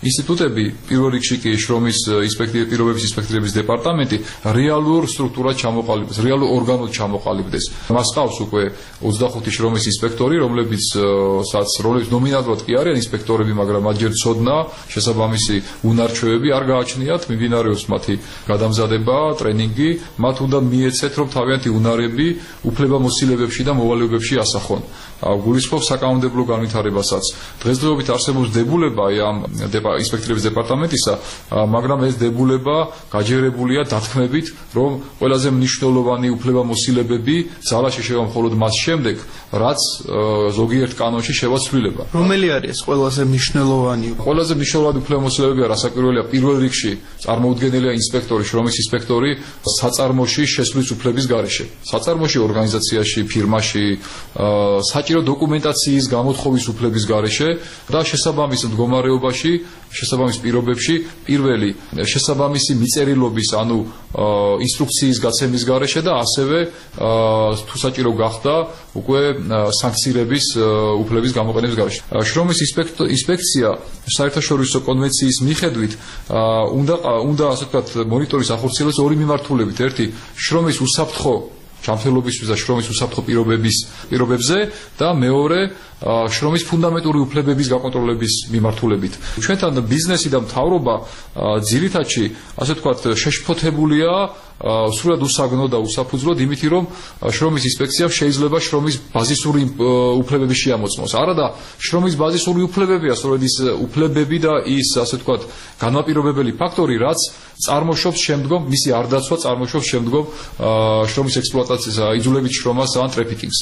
ინსტიტუტები, პირველ რიგში კი შრომის პირობების ინსპექტორების დეპარტამენტი რეალურ სტრუქტურად ჩამოყალიბდეს, რეალურ ორგანოდ ჩამოყალიბდეს. მას ყავს უკვე 25 შრომის ინსპექტორი, რომლებიც ნომინალურად კი არიან ინსპექტორები, მაგრამ მათ ჯერ ცოდნა, შესაბამისი უნარჩვევები არ გააჩნიათ, მიმდინარეობს მათი გადამზადება, ტრენინგი, მათ უნდა მიეცეთ, რომ თავიანთი უნარები უფლებამოსილებებში და მოვალეობებში ასახონ. გულისხმობს საკანონმდებლო განვითარებასაც. დღესდღეობით არსებობს დებულება ამ ინსპექტორების დეპარტამენტისა, მაგრამ ეს დებულება გაჯერებულია დათქმებით, რომ ყველაზე მნიშვნელოვანი უფლებამოსილებები ძალაში შევა მხოლოდ მას შემდეგ, რაც ზოგიერთ კანონში შევაცვლილება. რომელი არის ყველაზე მნიშვნელოვანი? ყველაზე მნიშვნელოვანი უფლებამოსილებებია, რასაკვირველია, პირველ რიგში წარმოუდგენელია ინსპექტორი, შრომის ინსპექტორი საწარმოში შესვლის უფლების გარეშე. საწარმოში, ორგანიზაციაში, ფირმაში, საჭირო დოკუმენტაციის გამოთხოვის უფლების გარეშე და შესაბამის მდგომარეობაში, შესაბამის პირობებში, პირველი შესაბამისი მიწერილობის, ანუ ინსტრუქციის გაცემის გარეშე და ასევე თუ საჭირო გახდა უკვე სანქცირების უფლების გამოყენების გარეშე. შრომის ინსპექცია საერთაშორისო კონვენციის მიხედვით უნდა ასე ვთქვათ მონიტორის ახორციელებს ორი მიმართულებით. ერთი შრომის უსაფრთხო ჯანმრთელობისთვის და შრომის უსაფრთხო პირობებზე და მეორე შრომის ფუნდამენტური უფლებების გაკონტროლების მიმართულებით. ჩვენთან ბიზნესი და მთავრობა ძირითადში ასე ვთქვათ შეშფოთებულია სრულად უსაგნო და უსაფუძვლოდ იმითი, რომ შრომის ინსპექციამ შეიძლება შრომის ბაზისური უფლებები შეამოწმოს. არა და შრომის ბაზისური უფლებებია სწორედ ის უფლებები და ის ასე ვთქვათ განმაპირობებელი ფაქტორი, რაც წარმოშობს შემდგომ მისი არ დაცვა წარმოშობს შემდგომ შრომის ექსპლუატაციის იძულებით შრომას ან ტრეფიკინგს.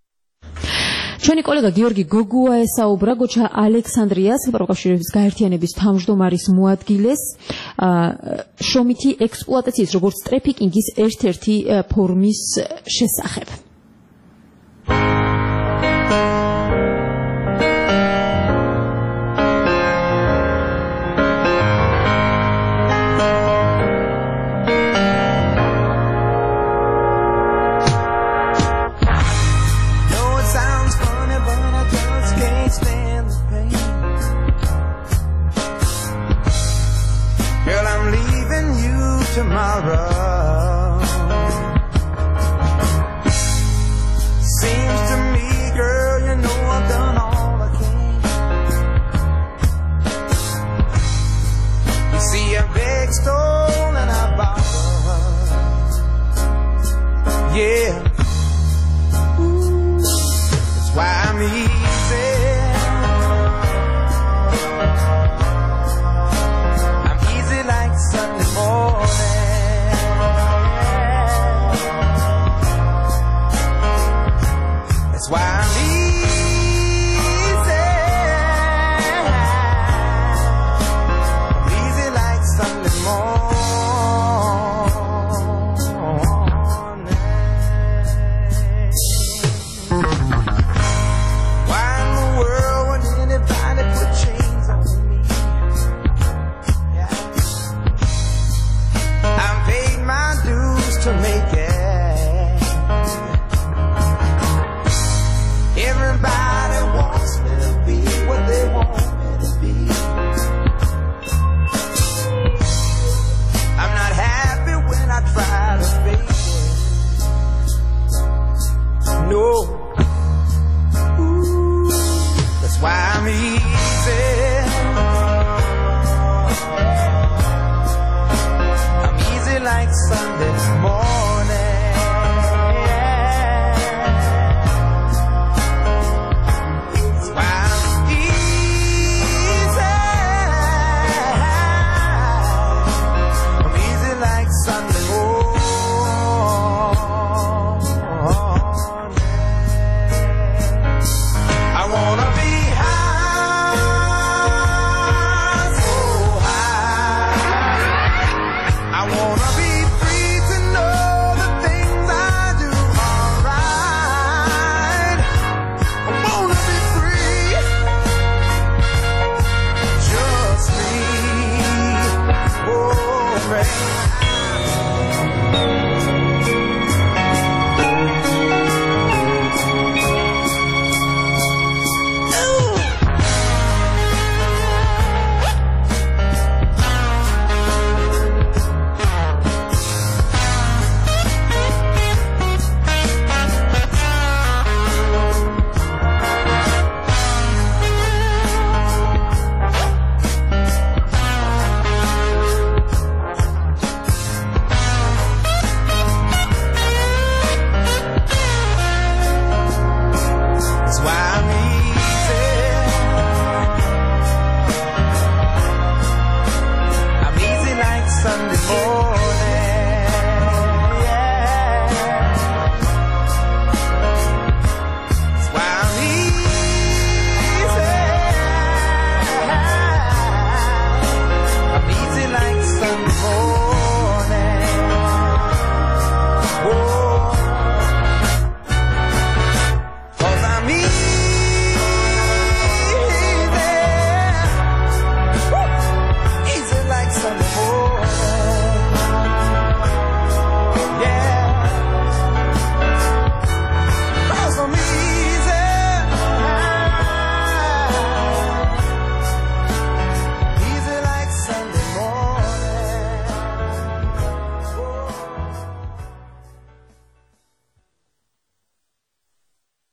ჩვენი კოლეგა გიორგი გოგუა ესაუბრა გოჩა ალექსანდრიას პროკავშირების გაერთიანების თავმჯდომარის მოადგილეს შრომითი ექსპლუატაციის როგორც ტრეფიკინგის ერთ-ერთი ფორმის შესახებ. Tomorrow seems to me, girl, you know I've done all I can. You see, I beg, stole, and I borrowed. Yeah, ooh, that's why I'm easy. I'm easy like Sunday morning. Why I'm easy. I'm easy like Sunday morning. Why in the world would anybody put chains on me? Yeah. I've paid my dues to make it. Everybody wants me to be what they want me to be. I'm not happy when I try to fake it. No. Ooh, that's why I'm easy.